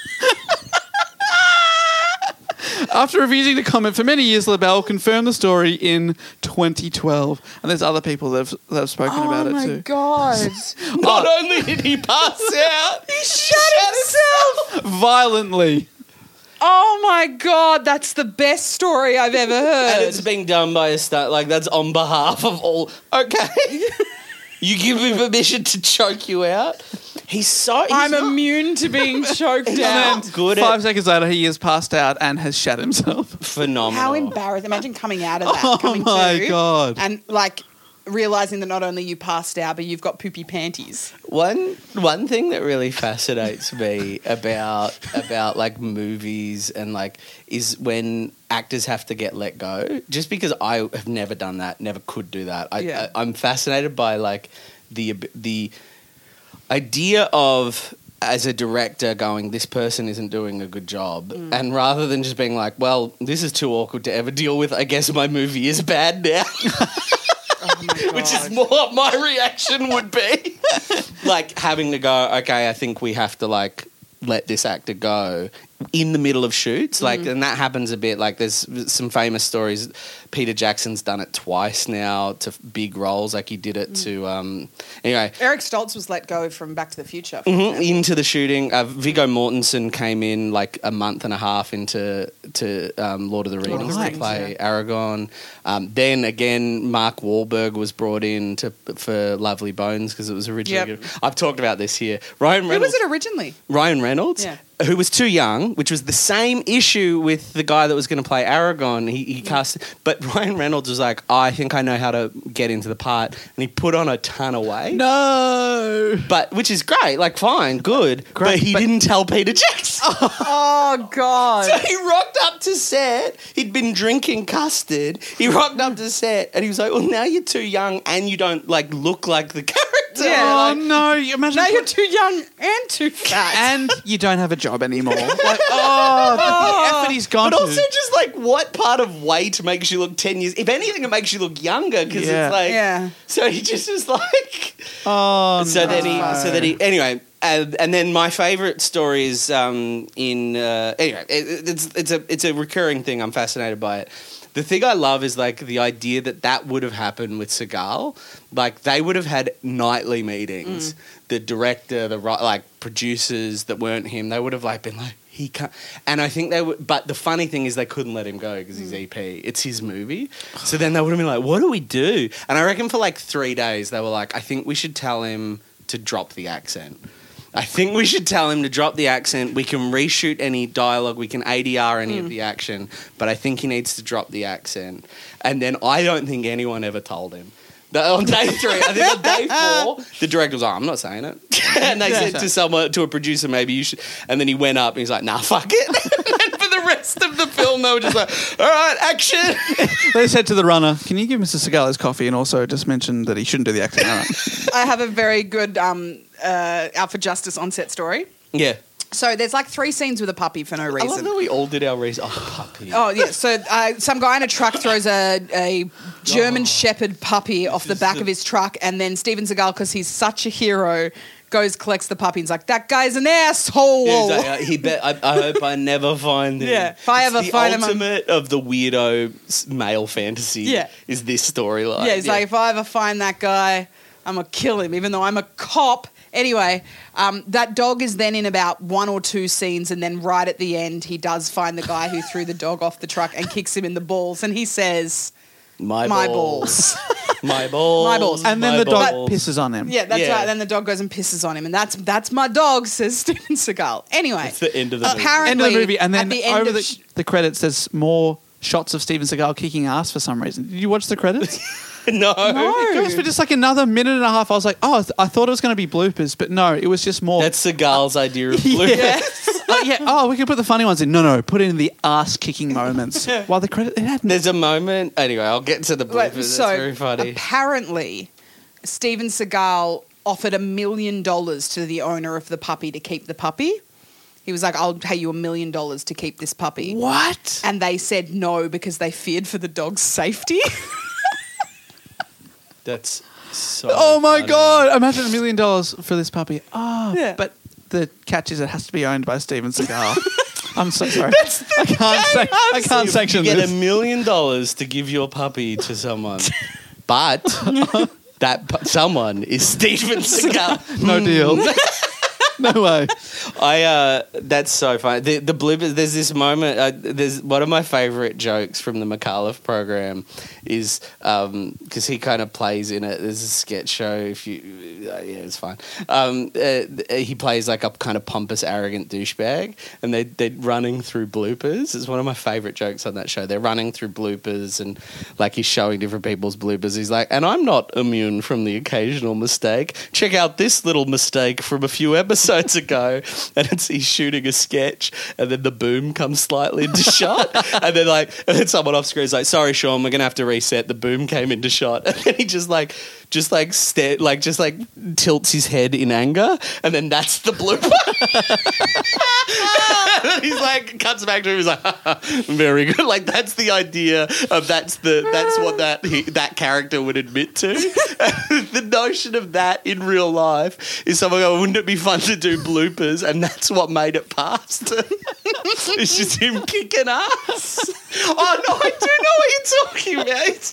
After refusing to comment for many years, LaBelle confirmed the story in 2012. And there's other people that have spoken about it too. Oh my God. Not only did he pass out, He shot himself! Violently. Oh my God, that's the best story I've ever heard. and it's being done by a stunt. Like, that's on behalf of all. Okay. You give me permission to choke you out? I'm immune to being choked out. Good 5 seconds later, he is passed out and has shat himself. Phenomenal. How embarrassing. Imagine coming out of that. Oh coming my to, God. And like realizing that not only you passed out, but you've got poopy panties. One thing that really fascinates me about like movies and like is when actors have to get let go. Just because I have never done that, never could do that. I'm fascinated by like the idea of, as a director, going, this person isn't doing a good job. And rather than just being like, well, this is too awkward to ever deal with, I guess my movie is bad now. Which is more what my reaction would be. Like having to go, okay, I think we have to like let this actor go in the middle of shoots. Like, and that happens a bit. Like there's some famous stories. Peter Jackson's done it twice now to big roles. Like he did it to, anyway. Eric Stoltz was let go from Back to the Future. For example. Into the shooting. Viggo Mortensen came in like a month and a half into Lord of the Rings to play Aragorn. Then again, Mark Wahlberg was brought in for Lovely Bones because it was originally good. I've talked about this here. Ryan Reynolds. Who was it originally? Ryan Reynolds, who was too young, which was the same issue with the guy that was going to play Aragorn. He cast, but Ryan Reynolds was like, I think I know how to get into the part, and he put on a ton of weight. No, but which is great, like fine, good. But he didn't tell Peter Jackson. Oh God! So he rocked up to set. He'd been drinking custard. He rocked up to set, and he was like, "Well, now you're too young, and you don't like look like the character." Yeah. Oh no! You imagine now you're too young and too fat, and you don't have a job anymore. Like, the effort he's gone but to. also just like what part of weight makes you look 10 years? If anything, it makes you look younger because it's like. So he just was like. Oh. So then he. Anyway. And then my favourite story is anyway. It's a recurring thing. I'm fascinated by it. The thing I love is like the idea that would have happened with Seagal. Like they would have had nightly meetings. The director, like producers that weren't him, they would have like been like, He can't, and I think they would. But the funny thing is, they couldn't let him go because he's EP. It's his movie. So then they would have been like, "What do we do?" And I reckon for like 3 days they were like, "I think we should tell him to drop the accent. I think we should tell him to drop the accent. We can reshoot any dialogue. We can ADR any of the action. But I think he needs to drop the accent." And then I don't think anyone ever told him. On day 3, I think on day 4, the director was like, "I'm not saying it." And they said to a producer, "Maybe you should." And then he went up and he's like, "Nah, fuck it." And then for the rest of the film, they were just like, "All right, action." They said to the runner, "Can you give Mr. Seagal his coffee and also just mention that he shouldn't do the accent?" All right. I have a very good Out for Justice on-set story. Yeah. So there's like 3 scenes with a puppy for no reason. I love that we all did our research. Oh, puppy. Oh, yeah. So some guy in a truck throws a German Shepherd puppy off the back of his truck, and then Steven Seagal, because he's such a hero, collects the puppy and is like, "That guy's an asshole." Yeah, he's like, I hope I never find him. Yeah, if I ever find him. The ultimate of the weirdo male fantasy is this storyline. Yeah, he's like, "If I ever find that guy, I'm going to kill him, even though I'm a cop." Anyway, that dog is then in about 1 or 2 scenes, and then right at the end, he does find the guy who threw the dog off the truck and kicks him in the balls, and he says, My balls. My balls. My balls. And then the dog pisses on him. Yeah, that's right. Then the dog goes and pisses on him, and that's my dog, says Steven Seagal. Anyway, it's the end of the movie. Apparently, end of the movie, and then at the end over of the credits, there's more shots of Steven Seagal kicking ass for some reason. Did you watch the credits? No. It goes for just like another minute and a half. I was like, oh, I thought it was going to be bloopers, but no, it was just more. That's Seagal's idea of bloopers. Yeah. Oh, we can put the funny ones in. No, put in the ass-kicking moments. While the credit, it had. There's a moment. Anyway, I'll get to the bloopers. So it's very funny. Apparently, Steven Seagal offered $1 million to the owner of the puppy to keep the puppy. He was like, "I'll pay you $1 million to keep this puppy." What? And they said no because they feared for the dog's safety. That's so Oh my funny. God! Imagine $1 million for this puppy. Oh, Yeah. but the catch is it has to be owned by Steven Seagal. I'm so sorry. I can't sanction You get this. $1 million to give your puppy to someone, but that someone is Steven Seagal. No deal. No way. That's so funny. The bloopers. There's this moment. There's one of my favorite jokes from the McAuliffe program is because he kind of plays in it. There's a sketch show. If you, it's fine. He plays like a kind of pompous, arrogant douchebag, and they're running through bloopers. It's one of my favorite jokes on that show. They're running through bloopers, and like he's showing different people's bloopers. He's like, "And I'm not immune from the occasional mistake. Check out this little mistake from a few episodes ago." And he's shooting a sketch, and then the boom comes slightly into shot, and then someone off screen is like, "Sorry, Sean, we're gonna have to reset. The boom came into shot," and then he just tilts his head in anger, and then that's the blooper. And then he's like, cuts back to him. He's like, "Very good." Like that's the idea of that's what that character would admit to. The notion of that in real life is someone going, "Wouldn't it be fun to do bloopers?" And that's what made it past. It's just him kicking ass. Oh no, I do know what you're talking about. It's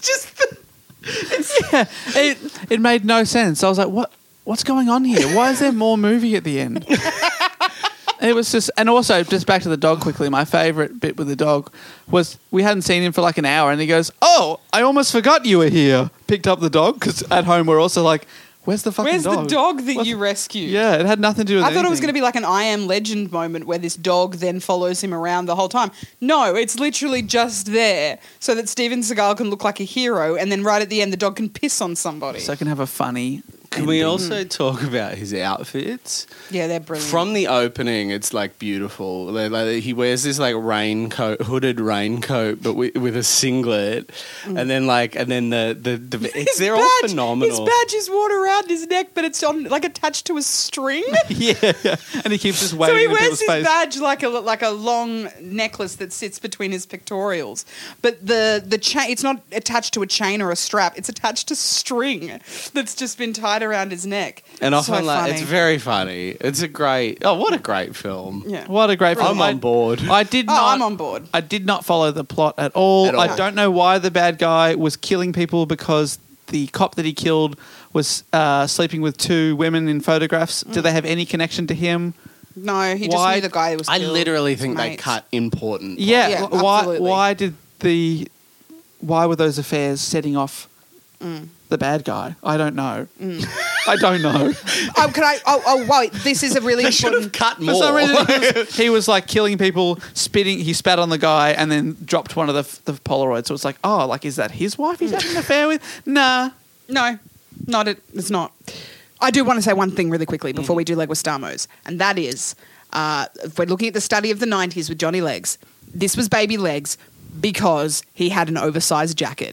just. It made no sense. I was like, what's going on here? Why is there more movie at the end? It was just, and also just back to the dog quickly. My favourite bit with the dog was we hadn't seen him for like an hour, and he goes, "Oh, I almost forgot you were here." Picked up the dog because at home we're also like, "Where's the fucking dog? Where's the dog that you rescued?" Yeah, it had nothing to do with I thought it was anything. going to be like an I Am Legend moment where this dog then follows him around the whole time. No, it's literally just there so that Steven Seagal can look like a hero, and then right at the end the dog can piss on somebody. So I can have a funny. Can we also talk about his outfits? Yeah, they're brilliant. From the opening, it's like beautiful. He wears this like hooded raincoat, but with a singlet, and then they're all phenomenal. His badge is worn around his neck, but it's on like attached to a string. Yeah, and he keeps just So waving he in wears people's his face. badge like a long necklace that sits between his pectorials, but the chain, it's not attached to a chain or a strap. It's attached to string that's just been tied around his neck. And often, So like, it's funny. very funny. It's a great. Oh, what a great film! Yeah. What a great film! I'm on board. I did not. I'm on board. I did not follow the plot at all. At all. I don't know why the bad guy was killing people because the cop that he killed was sleeping with 2 women in photographs. Do they have any connection to him? No, he just Why- knew the guy who was I killed. literally think they Mates. cut important. Yeah. Yeah, why? absolutely. Why were those affairs setting off the bad guy? I don't know. I don't know. Wait, this is a really They should have important... cut For more. some reason, he was like killing people, spitting. He spat on the guy and then dropped one of the Polaroids. So it's like, oh, like, is that his wife he's having an affair with? Nah. No, it's not. I do want to say one thing really quickly before we do Leguizamos, and that is, if we're looking at the study of the 90s with Johnny Legs, this was Baby Legs because he had an oversized jacket.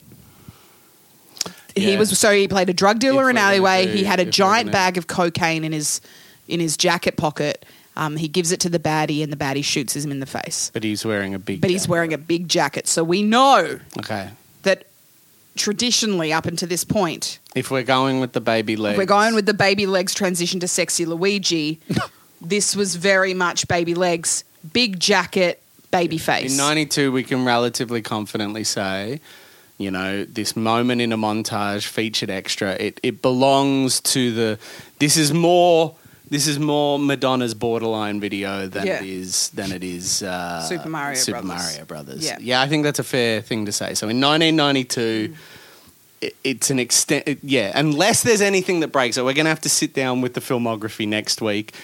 Yeah. He played a drug dealer in If we're gonna alleyway. do- He had a if we're giant gonna- bag of cocaine in his jacket pocket. He gives it to the baddie, and the baddie shoots him in the face. But he's wearing a big. But he's jacket. wearing a big jacket, so we know Okay. that traditionally, up until this point, If we're going with the baby legs, we're going with the Baby Legs transition to Sexy Luigi. This was very much Baby Legs, big jacket, baby face. In 92, we can relatively confidently say, you know, this moment in a montage, featured extra, it belongs to the... This is more Madonna's Borderline video than Yeah. it is Super Mario Super Brothers. Mario Brothers. Yeah. I think that's a fair thing to say. So in 1992... It's an extent, unless there's anything that breaks it. We're going to have to sit down with the filmography next week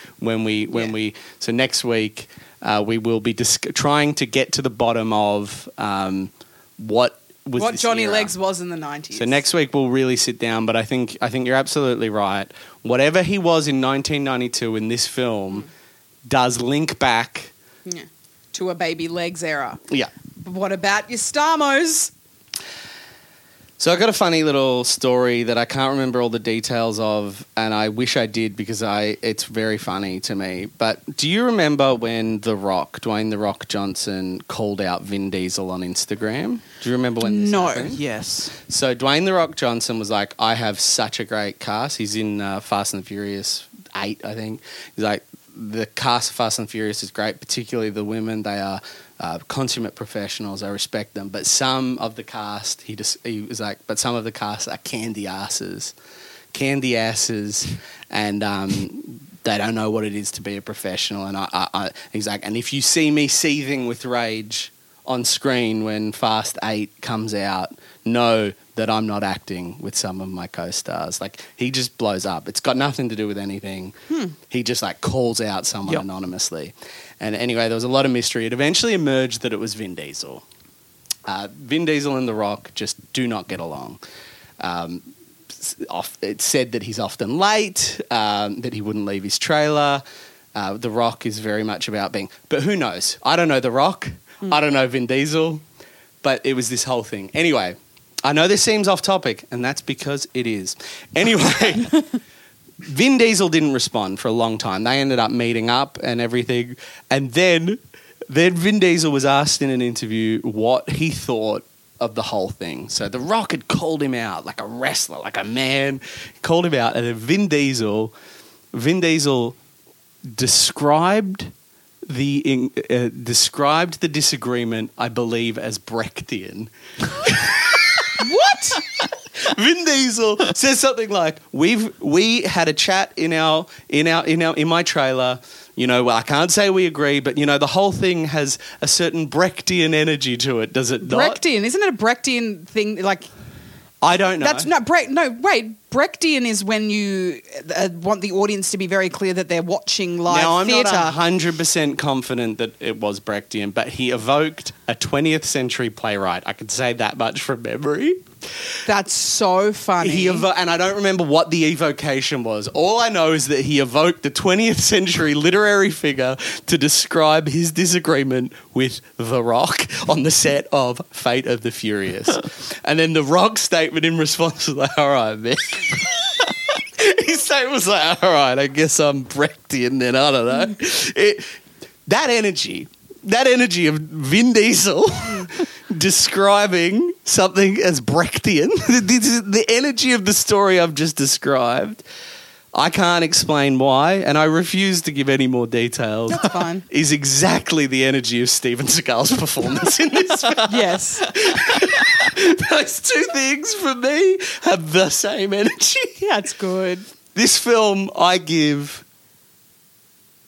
so next week we will be trying to get to the bottom of what was what this Johnny era. Legs was in the 90s. So next week we'll really sit down, but I think you're absolutely right. Whatever he was in 1992 in this film does link back. Yeah. To a Baby Legs era. Yeah. But what about your Stamos? So I got a funny little story that I can't remember all the details of, and I wish I did because it's very funny to me. But do you remember when Dwayne "The Rock" Johnson called out Vin Diesel on Instagram? Do you remember when this happened? Yes. So Dwayne "The Rock" Johnson was like, I have such a great cast. He's in Fast and Furious 8, I think. He's like, the cast of Fast and Furious is great, particularly the women. They are consummate professionals. I respect them. But some of the cast, he was like, but some of the cast are candy asses, and they don't know what it is to be a professional. And he's like, and if you see me seething with rage on screen when Fast 8 comes out, know that I'm not acting with some of my co-stars. Like, he just blows up. It's got nothing to do with anything. He just like calls out someone anonymously. And anyway, there was a lot of mystery. It eventually emerged that it was Vin Diesel. Vin Diesel and The Rock just do not get along. It's said that he's often late, that he wouldn't leave his trailer. The Rock is very much about being... But who knows? I don't know The Rock. I don't know Vin Diesel. But it was this whole thing. Anyway, I know this seems off topic, and that's because it is. Anyway... Vin Diesel didn't respond for a long time. They ended up meeting up and everything. And then Vin Diesel was asked in an interview what he thought of the whole thing. So The Rock had called him out like a wrestler, like a man. He called him out. And then Vin Diesel described the disagreement, I believe, as Brechtian. What? Vin Diesel says something like, "We had a chat in my trailer. You know, well, I can't say we agree, but you know, the whole thing has a certain Brechtian energy to it, does it not?" Brechtian, isn't it a Brechtian thing? Like, I don't know. that's not Brechtian is when you want the audience to be very clear that they're watching live Now, I'm theatre. not 100% confident that it was Brechtian, but he evoked a 20th century playwright. I can say that much from memory. That's so funny. And I don't remember what the evocation was. All I know is that he evoked a 20th century literary figure to describe his disagreement with The Rock on the set of Fate of the Furious. And then The Rock's statement in response was like, all right, man. His statement was like, all right, I guess I'm Brechtian then, I don't know. That energy of Vin Diesel describing something as Brechtian, the energy of the story I've just described, I can't explain why, and I refuse to give any more details. That's fine. Is exactly the energy of Steven Seagal's performance in this film. Yes. Those two things for me have the same energy. That's good. This film I give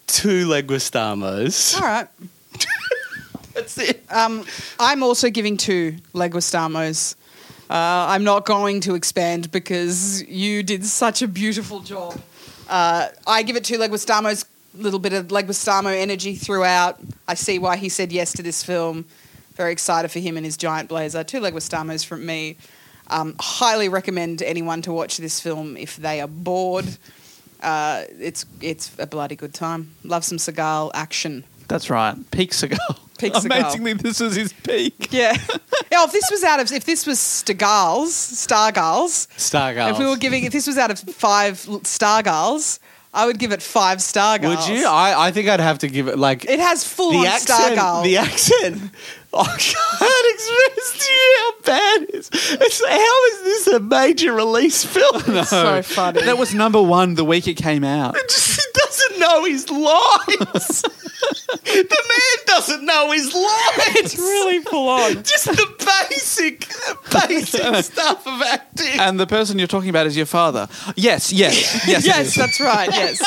2 Leguistamos. All right. That's it. I'm also giving 2 Leguistamos. I'm not going to expand because you did such a beautiful job. I give it 2 Leguistamos, a little bit of Leguistamo energy throughout. I see why he said yes to this film. Very excited for him and his giant blazer. 2 Leguistamos from me. Highly recommend anyone to watch this film if they are bored. It's a bloody good time. Love some Seagal action. That's right. Peak Seagal. Peak Seagal. Amazingly, this was his peak. Yeah. If this was Stargirls, if this was out of 5 Stargirls, I would give it 5 Stargirls. Would you? I think I'd have to give it like it has full on Stargirl. The accent. I can't express to you how bad it is. How is this a major release film? No. So funny. That was number 1 the week it came out. He doesn't know his lines. The man doesn't know his lines. It's really full on. Just the basic stuff of acting. And the person you're talking about is your father. Yes. Yes, that's right. Yes.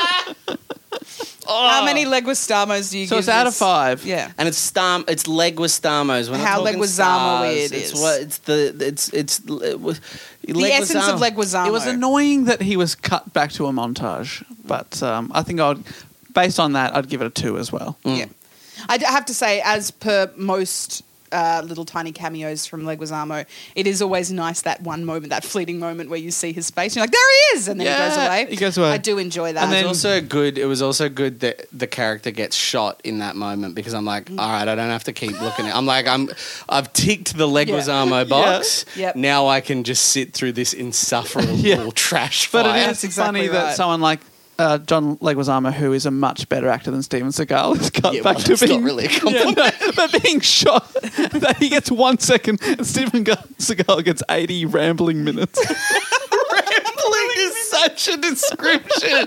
How many Leguistamos do you give? So it's out of this? 5. Yeah. And it's Leguistamos. We're not How talking Leguizamo stars. it It's is. what it's the The essence of Leguizamo. It was annoying that he was cut back to a montage, but I think based on that, I'd give it a 2 as well. Yeah. I have to say, as per most little tiny cameos from Leguizamo, it is always nice that one moment, that fleeting moment where you see his face and you're like, there he is! And then he goes away. He goes away. I do enjoy that. And then it was also good that the character gets shot in that moment because I'm like, all right, I don't have to keep looking at it. I'm like, I've ticked the Leguizamo box. Yeah. Yep. Now I can just sit through this insufferable trash But fire. it is That's exactly funny that right. someone like John Leguizamo, who is a much better actor than Steven Seagal, is cut back to that's being not really a compliment. but being shot. That he gets 1 second, and Steven Seagal gets 80 rambling minutes. Rambling is such a description.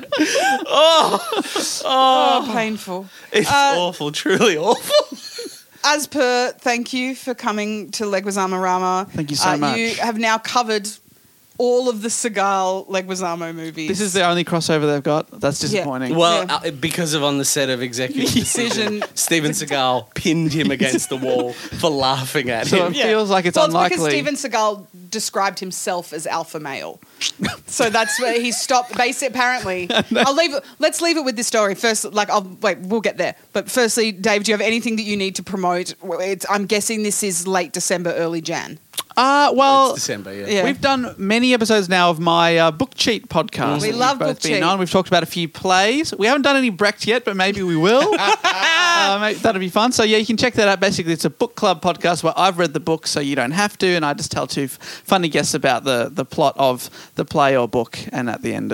Oh, painful. It's awful, truly awful. As per, thank you for coming to Leguizamo Rama. Thank you so much. You have now covered all of the Seagal Leguizamo movies. This is the only crossover they've got. That's disappointing. Well, Yeah. because of on the set of Executive Decision, Steven Seagal pinned him against the wall for laughing at So him. it feels like it's Well, unlikely. it's because Steven Seagal described himself as alpha male. So that's where he stopped. Apparently, let's leave it with this story first. We'll get there. But firstly, Dave, do you have anything that you need to promote? I'm guessing this is late December, early Jan. Well, It's December, Yeah. we've done many episodes now of my Book Cheat podcast. We that love we've both Book been Cheat. on. We've talked about a few plays. We haven't done any Brecht yet, but maybe we will. That'll be fun. So yeah, you can check that out. Basically, it's a book club podcast where I've read the book, so you don't have to, and I just tell 2 funny guests about the plot of the play or book, and at the end,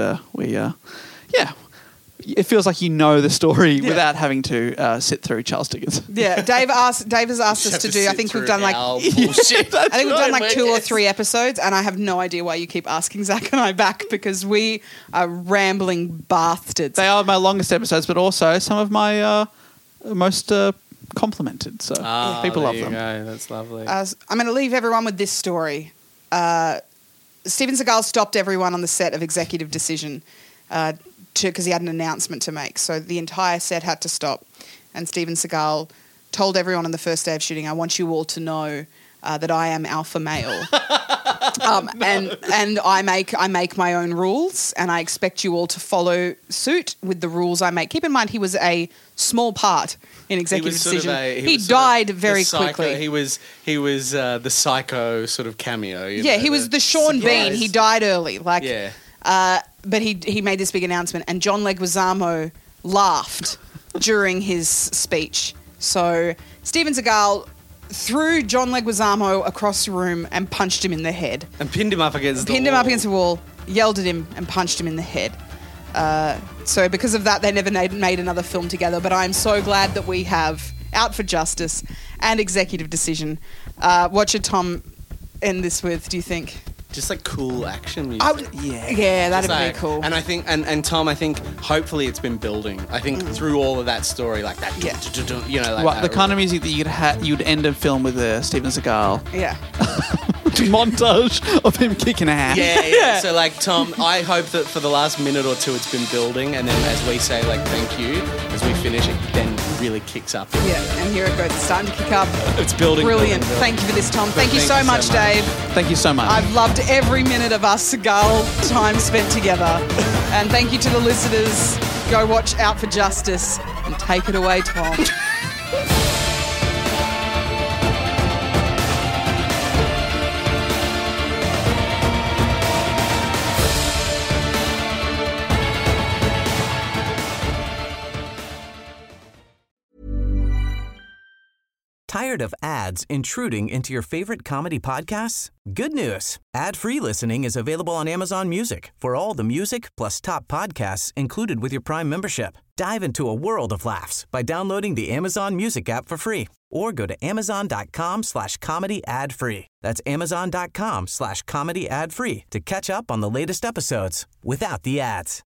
it feels like you know the story without having to sit through Charles Dickens. Yeah, Dave has asked us to do. I think we've done like bullshit. I think we've done like 2 or 3 episodes, and I have no idea why you keep asking Zach and I back because we are rambling bastards. They are my longest episodes, but also some of my most complimented. So people love them. That's lovely. I'm going to leave everyone with this story. Steven Seagal stopped everyone on the set of Executive Decision because he had an announcement to make. So the entire set had to stop. And Steven Seagal told everyone on the first day of shooting, I want you all to know that I am alpha male. And I make my own rules, and I expect you all to follow suit with the rules I make. Keep in mind, he was a small part in Executive Decision. He died very quickly. He was the psycho sort of cameo. He was the Sean Bean. He died early. But he made this big announcement, and John Leguizamo laughed during his speech. So Steven Seagal threw John Leguizamo across the room and punched him in the head. And pinned him up against the wall, yelled at him and punched him in the head. So because of that, they never made another film together. But I'm so glad that we have Out for Justice and Executive Decision. What should Tom end this with, do you think? Just like cool action music. Yeah, that'd be cool. And I think, and Tom, I think hopefully it's been building. I think through all of that story, like that, the kind of music that you'd end a film with Steven Seagal. Yeah. montage of him kicking ass. Yeah. So, like, Tom, I hope that for the last minute or two it's been building, and then as we say, like, thank you, as we finish, it then really kicks up. Yeah, and here it goes. It's starting to kick up. It's building. Brilliant. Building. Thank you for this, Tom. Thank you so much, Dave. Thank you so much. I've loved every minute of our Seagull time spent together. And thank you to the listeners. Go watch Out for Justice and take it away, Tom. Tired of ads intruding into your favorite comedy podcasts? Good news. Ad-free listening is available on Amazon Music for all the music plus top podcasts included with your Prime membership. Dive into a world of laughs by downloading the Amazon Music app for free or go to amazon.com/comedy ad-free. That's amazon.com/comedy ad-free to catch up on the latest episodes without the ads.